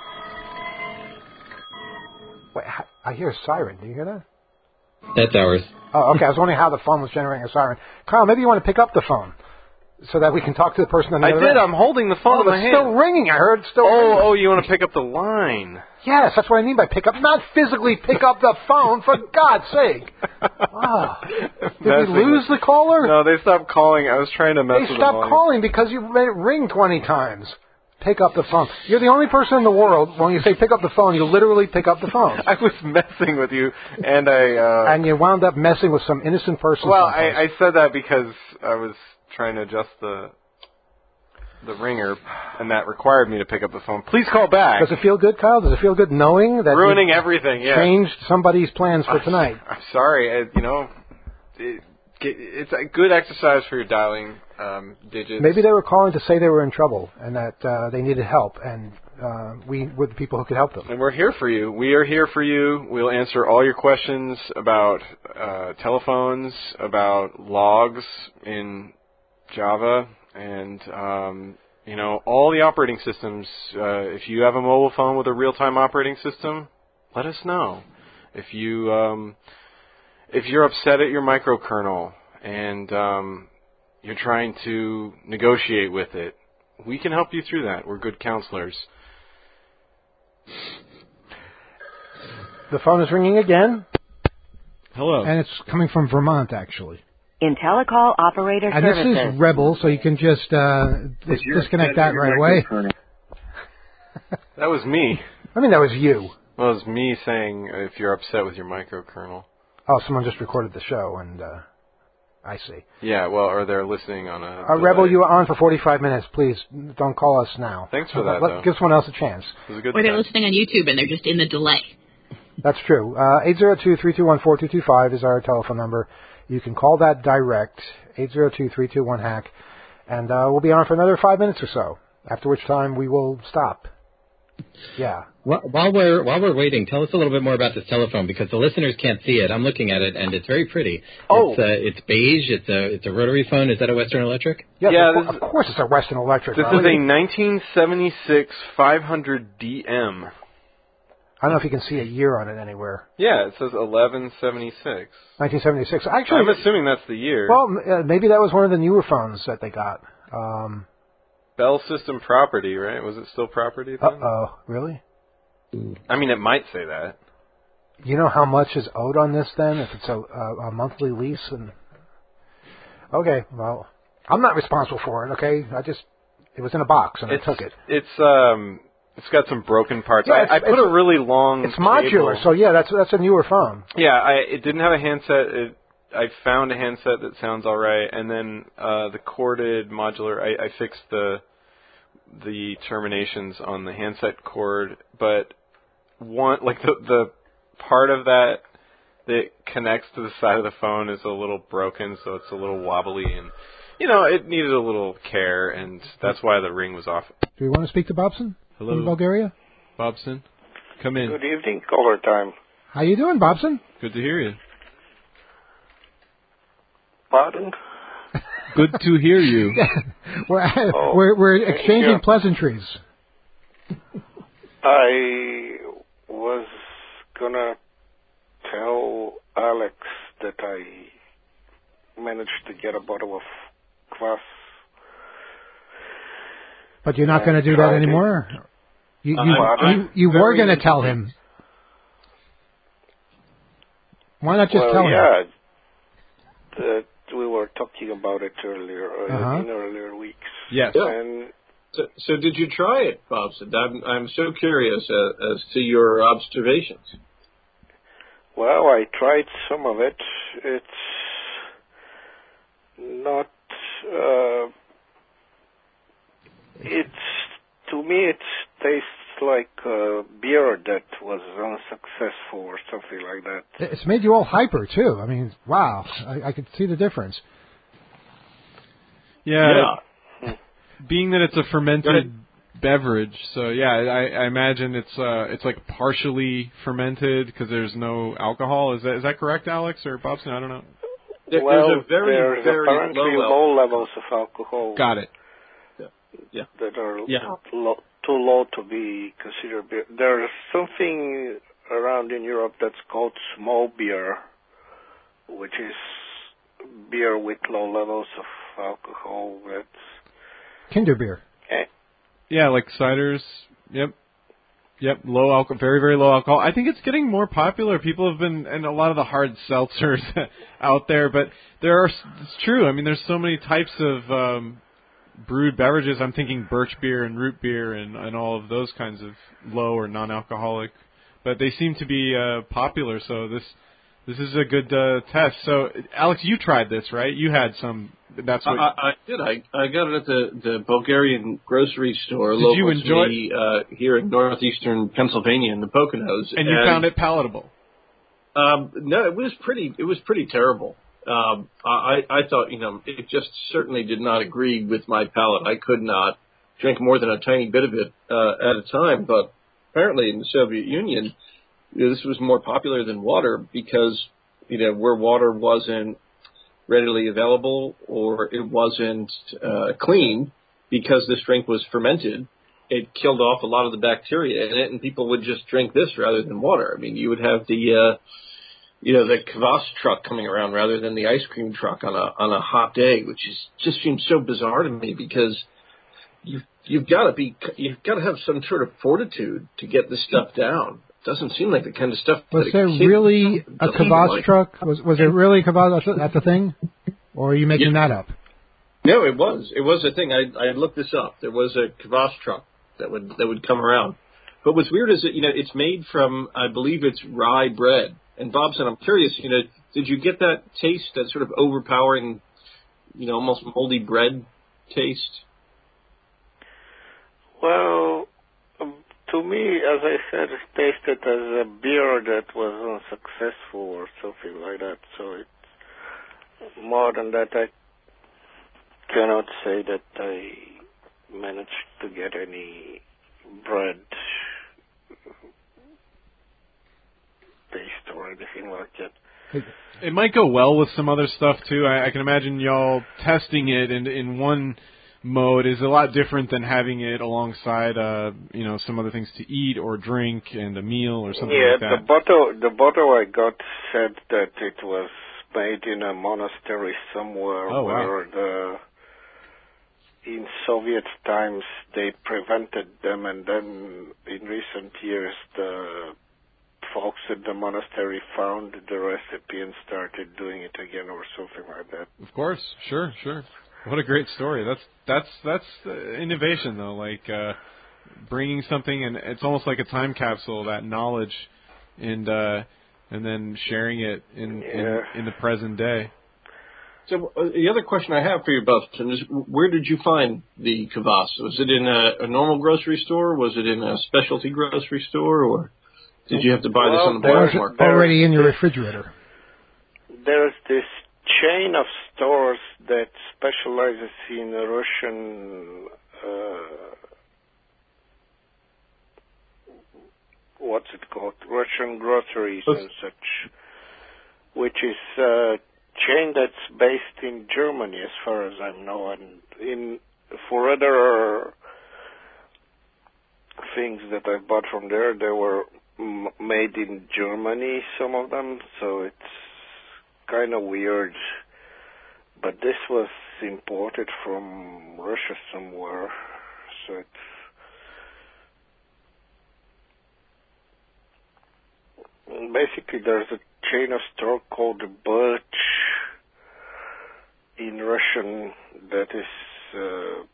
Wait, I hear a siren. Do you hear that? That's ours. Oh, okay. I was wondering how the phone was generating a siren. Kyle, maybe you want to pick up the phone so that we can talk to the person on the I other did. end. I'm holding the phone in my it's hand. still ringing. I heard it's still ringing. Oh, you want to pick up the line? Yes, that's what I mean by pick up. Not physically pick up the phone, for God's sake. Oh. Did we lose the caller? No, they stopped calling. I was trying to mess They with them. stopped calling because you made it ring 20 times. Pick up the phone. You're the only person in the world, when you say pick up the phone, you literally pick up the phone. I was messing with you, and I... and you wound up messing with some innocent person. Well, I said that because I was trying to adjust the ringer, and that required me to pick up the phone. Please call back. Does it feel good, Kyle? Does it feel good knowing that Ruining you everything, yeah. changed somebody's plans for tonight? I'm sorry. It's a good exercise for your dialing digits. Maybe they were calling to say they were in trouble and that they needed help, and we were the people who could help them. And we're here for you. We are here for you. We'll answer all your questions about telephones, about logs in Java, and all the operating systems. If you have a mobile phone with a real-time operating system, let us know. If you're upset at your microkernel and you're trying to negotiate with it, we can help you through that. We're good counselors. The phone is ringing again. Hello. And it's coming from Vermont, actually. IntelliCall operator and services. And this is Rebel, so you can just disconnect that right away. That was me. I mean, that was you. Well, it was me saying if you're upset with your microkernel. Oh, someone just recorded the show, and I see. Yeah, well, or they're listening on a... Rebel, you are on for 45 minutes. Please, don't call us now. Thanks for that, though. Give someone else a chance. It was a good or they're listening on YouTube, and they're just in the delay. That's true. 802-321-4225 is our telephone number. You can call that direct, 802-321-HACK, and we'll be on for another 5 minutes or so, after which time we will stop. Yeah. While we're waiting, tell us a little bit more about this telephone because the listeners can't see it. I'm looking at it and it's very pretty. Oh, it's beige. It's a rotary phone. Is that a Western Electric? Yes, yeah, of course it's a Western Electric. This is a 1976 500 DM. I don't know if you can see a year on it anywhere. Yeah, it says 1176. 1976. Actually, I'm assuming that's the year. Well, maybe that was one of the newer phones that they got. Bell System property, right? Was it still property then? Uh-oh, really? I mean, it might say that. You know how much is owed on this then, if it's a monthly lease? And okay, well, I'm not responsible for it, okay? It was in a box, and I took it. It's got some broken parts. Yeah, I put a really long It's modular, cable. so yeah, that's a newer phone. Yeah, it didn't have a handset. I found a handset that sounds all right, and then the corded modular. I fixed the terminations on the handset cord, but the part of that connects to the side of the phone is a little broken, so it's a little wobbly, and it needed a little care, and that's why the ring was off. Do you want to speak to Bobson? Hello, from Bulgaria. Bobson, come in. Good evening, caller time. How you doing, Bobson? Good to hear you. Pardon? Good to hear you. We're exchanging pleasantries. I was gonna tell Alex that I managed to get a bottle of kvass. But you're not going to do that anymore? You were going to tell him. Why not just tell him? Yeah. We were talking about it earlier, in earlier weeks. Yes. Yeah. And so did you try it, Bobson? I'm so curious as to your observations. Well, I tried some of it. It's not... to me, it tastes like beer that was unsuccessful or something like that. It's made you all hyper, too. I mean, wow. I could see the difference. Yeah. Being that it's a fermented beverage, so yeah, I imagine it's like partially fermented because there's no alcohol. Is that correct, Alex or Bobson? I don't know. There's apparently low levels of alcohol. Got it. Yeah. That are too low to be considered beer. There's something around in Europe that's called small beer, which is beer with low levels of alcohol. That's Kinder beer. Yeah, like ciders. Yep. Low alcohol, very, very low alcohol. I think it's getting more popular. People have been, and a lot of the hard seltzers out there, but it's true. I mean, there's so many types of brewed beverages. I'm thinking birch beer and root beer and all of those kinds of low or non-alcoholic, but they seem to be popular. So this is a good test. So Alex, you tried this, right? You had some. That's what I did. I got it at the Bulgarian grocery store. Did local you enjoy to me, here in northeastern Pennsylvania in the Poconos? And you found it palatable? No, it was pretty terrible. I thought, it just certainly did not agree with my palate. I could not drink more than a tiny bit of it at a time. But apparently in the Soviet Union, this was more popular than water because, where water wasn't readily available or it wasn't clean because this drink was fermented, it killed off a lot of the bacteria in it, and people would just drink this rather than water. I mean, you would have the kvass truck coming around rather than the ice cream truck on a hot day, which just seems so bizarre to me because you've got to have some sort of fortitude to get this stuff down. It doesn't seem like the kind of stuff. Was there really a kvass truck? Was there really a kvass at the thing, or are you making that up? No, it was. It was a thing. I looked this up. There was a kvass truck that would come around. But what's weird is that it's made from, I believe it's rye bread. And Bobson, I'm curious, did you get that taste, that sort of overpowering, almost moldy bread taste? Well, to me, as I said, it tasted as a beer that was unsuccessful or something like that. So it's more than that. I cannot say that I managed to get any bread something like that. It might go well with some other stuff too. I can imagine y'all testing it in one mode is a lot different than having it alongside, some other things to eat or drink and a meal or something like that. The bottle I got said that it was made in a monastery somewhere where in Soviet times they prevented them, and then in recent years the folks at the monastery found the recipe and started doing it again or something like that. Of course, sure. What a great story. That's innovation though, like bringing something, and it's almost like a time capsule, that knowledge, and then sharing it in the present day. So the other question I have for you both is, where did you find the kvass? Was it in a normal grocery store? Was it in a specialty grocery store? Or did you have to buy this on the black market? Already in your refrigerator. There's this chain of stores that specializes in Russian, what's it called? Russian groceries and such, which is a chain that's based in Germany, as far as I know, and for other things that I bought from there, they were made in Germany, some of them, so it's kind of weird. But this was imported from Russia somewhere, so it's basically there's a chain of store called Birch in Russian that is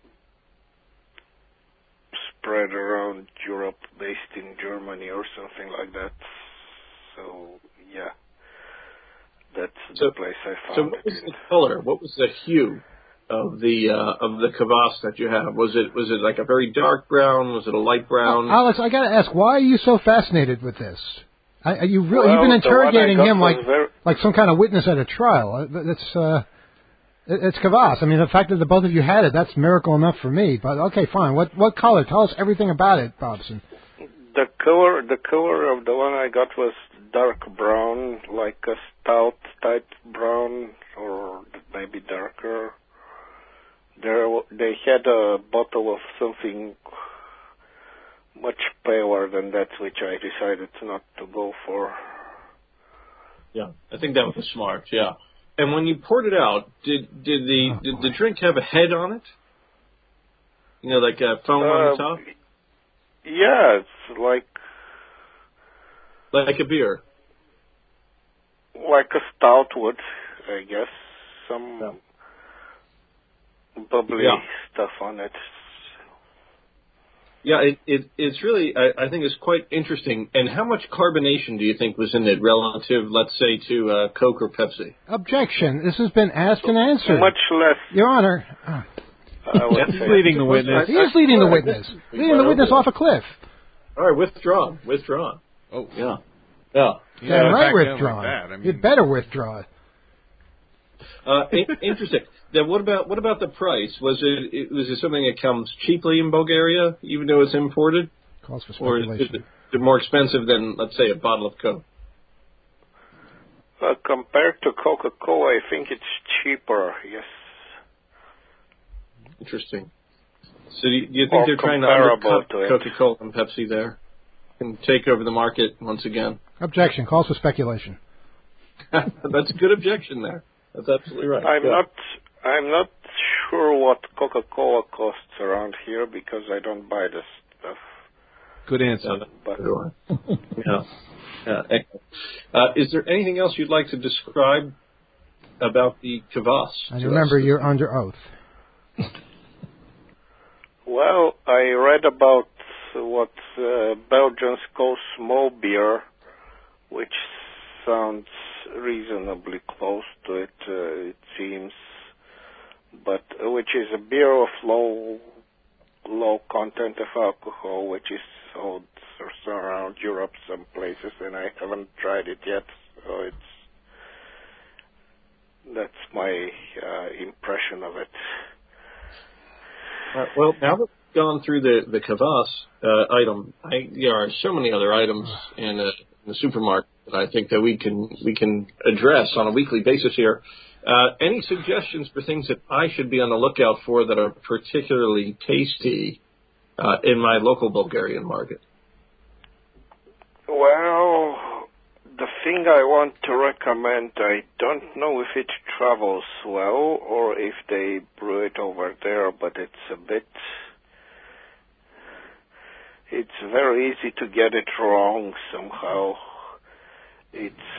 spread around Europe, based in Germany or something like that. So yeah, that's the place I found. So what was the color? What was the hue of the kvass that you have? Was it like a very dark brown? Was it a light brown? Alex, I got to ask, why are you so fascinated with this? You've been interrogating him like some kind of witness at a trial. It's kvass. I mean, the fact that the both of you had it, that's miracle enough for me. But okay, fine. What color? Tell us everything about it, Bobson. The color of the one I got was dark brown, like a stout type brown, or maybe darker. They had a bottle of something much paler than that, which I decided not to go for. Yeah, I think that was smart. Yeah. And when you poured it out, did the drink have a head on it? You know, like a foam on the top? Yeah, it's like a beer. Like a stout would, I guess. Some bubbly stuff on it. Yeah, it's really, I think it's quite interesting. And how much carbonation do you think was in it relative, let's say, to Coke or Pepsi? Objection. This has been asked and answered. Much less. Your Honor. He's leading the witness. He is leading the witness. Leading the witness off a cliff. All right, withdrawn. Oh, yeah. Damn right, withdrawn. Like that. You'd better withdraw. Interesting. Then what about the price? Was it something that comes cheaply in Bulgaria, even though it's imported? Calls for speculation. Or is it more expensive than, let's say, a bottle of Coke? Compared to Coca-Cola, I think it's cheaper. Yes. Interesting. So do you think they're trying to undercut Coca-Cola and Pepsi there and take over the market once again? Objection. Calls for speculation. That's a good objection there. That's absolutely right. I'm not sure what Coca-Cola costs around here because I don't buy this stuff. Good answer. Is there anything else you'd like to describe about the kvass? And remember, you're under oath. Well, I read about what Belgians call small beer, which sounds reasonably close to it, it seems, but which is a beer of low content of alcohol, which is sold around Europe some places, and I haven't tried it yet, so that's my impression of it. Well, now that we've gone through the kvass item, there are so many other items in the supermarket that I think that we can address on a weekly basis here. Any suggestions for things that I should be on the lookout for that are particularly tasty in my local Bulgarian market? Well, the thing I want to recommend, I don't know if it travels well or if they brew it over there, but it's very easy to get it wrong somehow. It's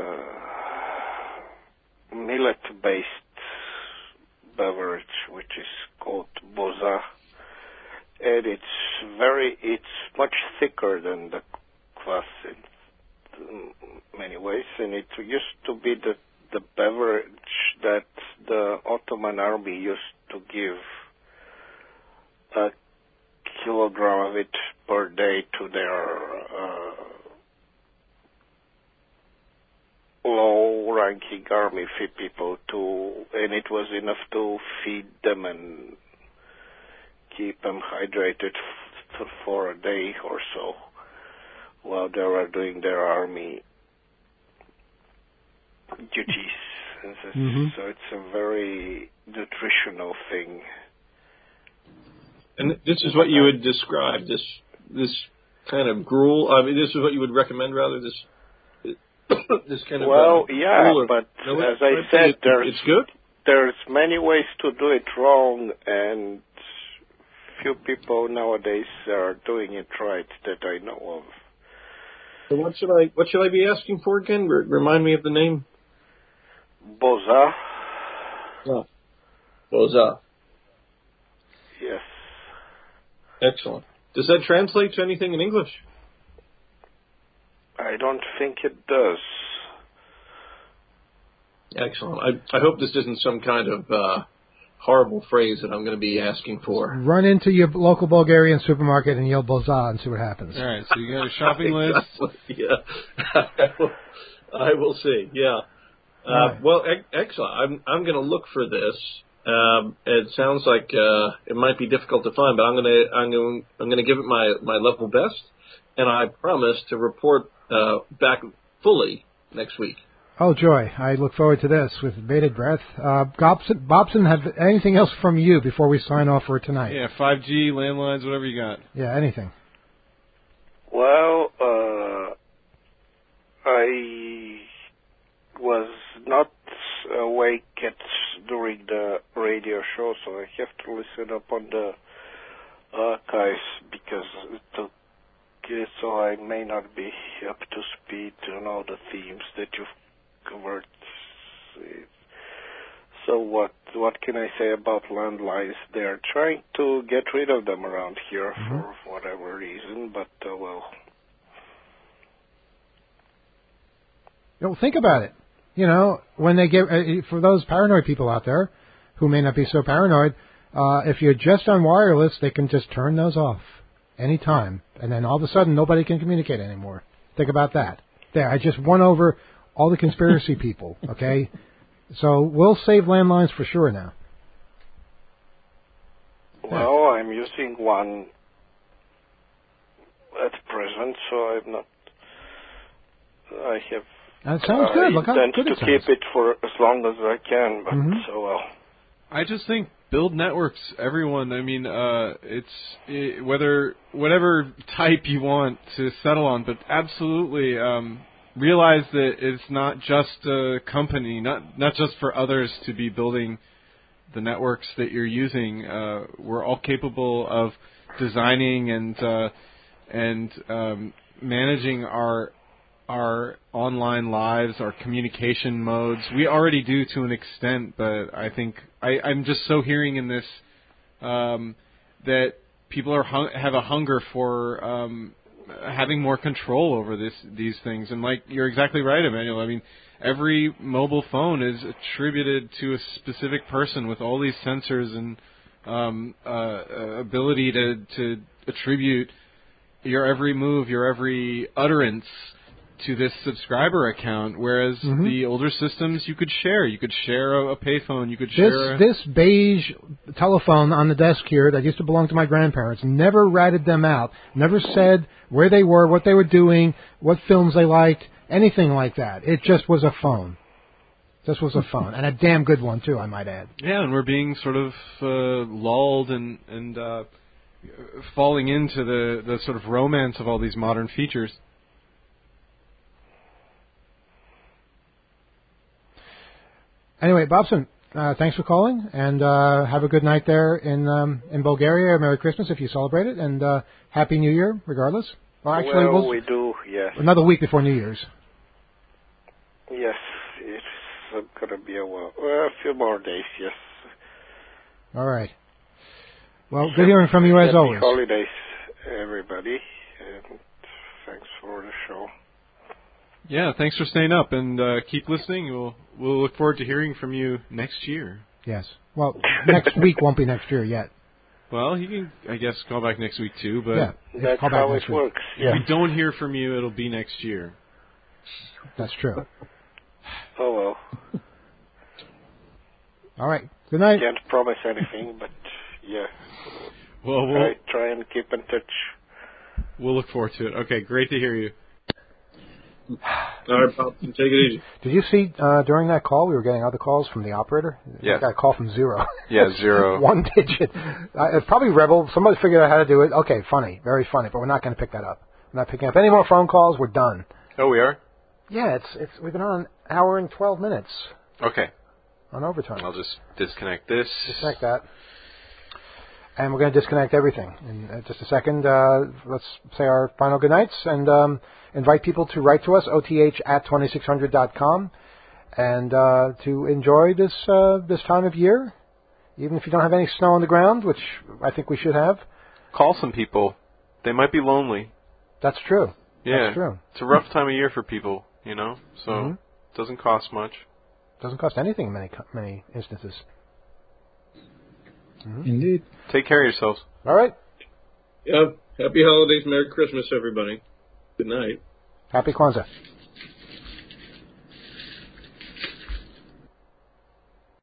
millet-based beverage, which is called boza, and it's much thicker than the kvass in many ways, and it used to be the beverage that the Ottoman army used to give a kilogram of it per day to their low-ranking army people and it was enough to feed them and keep them hydrated for a day or so while they were doing their army duties. So it's a very nutritional thing. And this is what you would describe, this kind of gruel. I mean, this is what you would recommend, rather, this kind of. Well, yeah, but as I said, it's good. There's many ways to do it wrong, and few people nowadays are doing it right that I know of. So what should I be asking for again? Remind me of the name. Boza. Oh. Boza. Yes. Excellent. Does that translate to anything in English? I don't think it does. Excellent. I hope this isn't some kind of horrible phrase that I'm going to be asking for. Run into your local Bulgarian supermarket and yell boza and see what happens. All right, so you got a shopping list? Yeah. I will see, yeah. Right. Well, excellent. I'm going to look for this. It sounds like it might be difficult to find, but I'm going to give it my level best, and I promise to report back fully next week. Oh, joy. I look forward to this with bated breath. Bobson, have anything else from you before we sign off for tonight? Yeah, 5G, landlines, whatever you got. Yeah, anything. Well, I was not awake during the radio show, so I have to listen up on the archives so I may not be up to speed on all the themes that you've covered. So what can I say about landlines? They're trying to get rid of them around here for whatever reason, but well. Think about it. You know, when they give, for those paranoid people out there who may not be so paranoid, if you're just on wireless, they can just turn those off anytime, and then all of a sudden nobody can communicate anymore. Think about that. There, I just won over all the conspiracy people, okay? So we'll save landlines for sure now. Well, I'm using one at present, so I'm not. I have. That sounds good. Look how good to it sounds. keep it for as long as I can, but so well. I just think build networks, everyone. I mean, whatever type you want to settle on, but absolutely realize that it's not just a company, not just for others to be building the networks that you're using. We're all capable of designing and managing our online lives, our communication modes. We already do to an extent, but I think I'm just so hearing in this that people have a hunger for having more control over these things. And like you're exactly right, Emmanuel. I mean, every mobile phone is attributed to a specific person with all these sensors and ability to attribute your every move, your every utterance to this subscriber account, whereas the older systems you could share. You could share a payphone. You could share this beige telephone on the desk here that used to belong to my grandparents. Never ratted them out. Never said where they were, what they were doing, what films they liked. anything like that. It just was a phone. This was a phone, and a damn good one too, I might add. Yeah, and we're being sort of lulled and falling into the sort of romance of all these modern features. Anyway, Bobson, thanks for calling, and have a good night there in Bulgaria. Merry Christmas if you celebrate it, and Happy New Year, regardless. Well, actually, we do, yes. Another week before New Year's. Yes, it's going to be a few more days, yes. All right. Well, good hearing from you as always. Happy holidays, everybody, and thanks for the show. Yeah, thanks for staying up, and keep listening. We'll look forward to hearing from you next year. Yes. Well, next week won't be next year yet. Well, you can, I guess, call back next week too, but yeah, that's how it works. If we don't hear from you, it'll be next year. That's true. Oh, well. All right. Good night. Can't promise anything, but yeah. Well, we'll try and keep in touch. We'll look forward to it. Okay, great to hear you. All right, Bob, take it easy. Did you see during that call we were getting other calls from the operator? Yeah. I got a call from 0. Yeah, 0. One digit. It's probably Rebel. Somebody figured out how to do it. Okay, funny. Very funny. But we're not going to pick that up. We're not picking up any more phone calls. We're done. Oh, we are? Yeah, we've been on an hour and 12 minutes. Okay. On overtime. I'll just disconnect this. Disconnect that. And we're going to disconnect everything. In just a second, let's say our final goodnights and invite people to write to us, oth@2600.com, and to enjoy this time of year, even if you don't have any snow on the ground, which I think we should have. Call some people. They might be lonely. That's true. Yeah. That's true. It's a rough time of year for people, so it doesn't cost much. Doesn't cost anything in many instances. Indeed. Take care of yourselves. All right. Yep. Happy holidays. Merry Christmas, everybody. Good night. Happy Kwanzaa.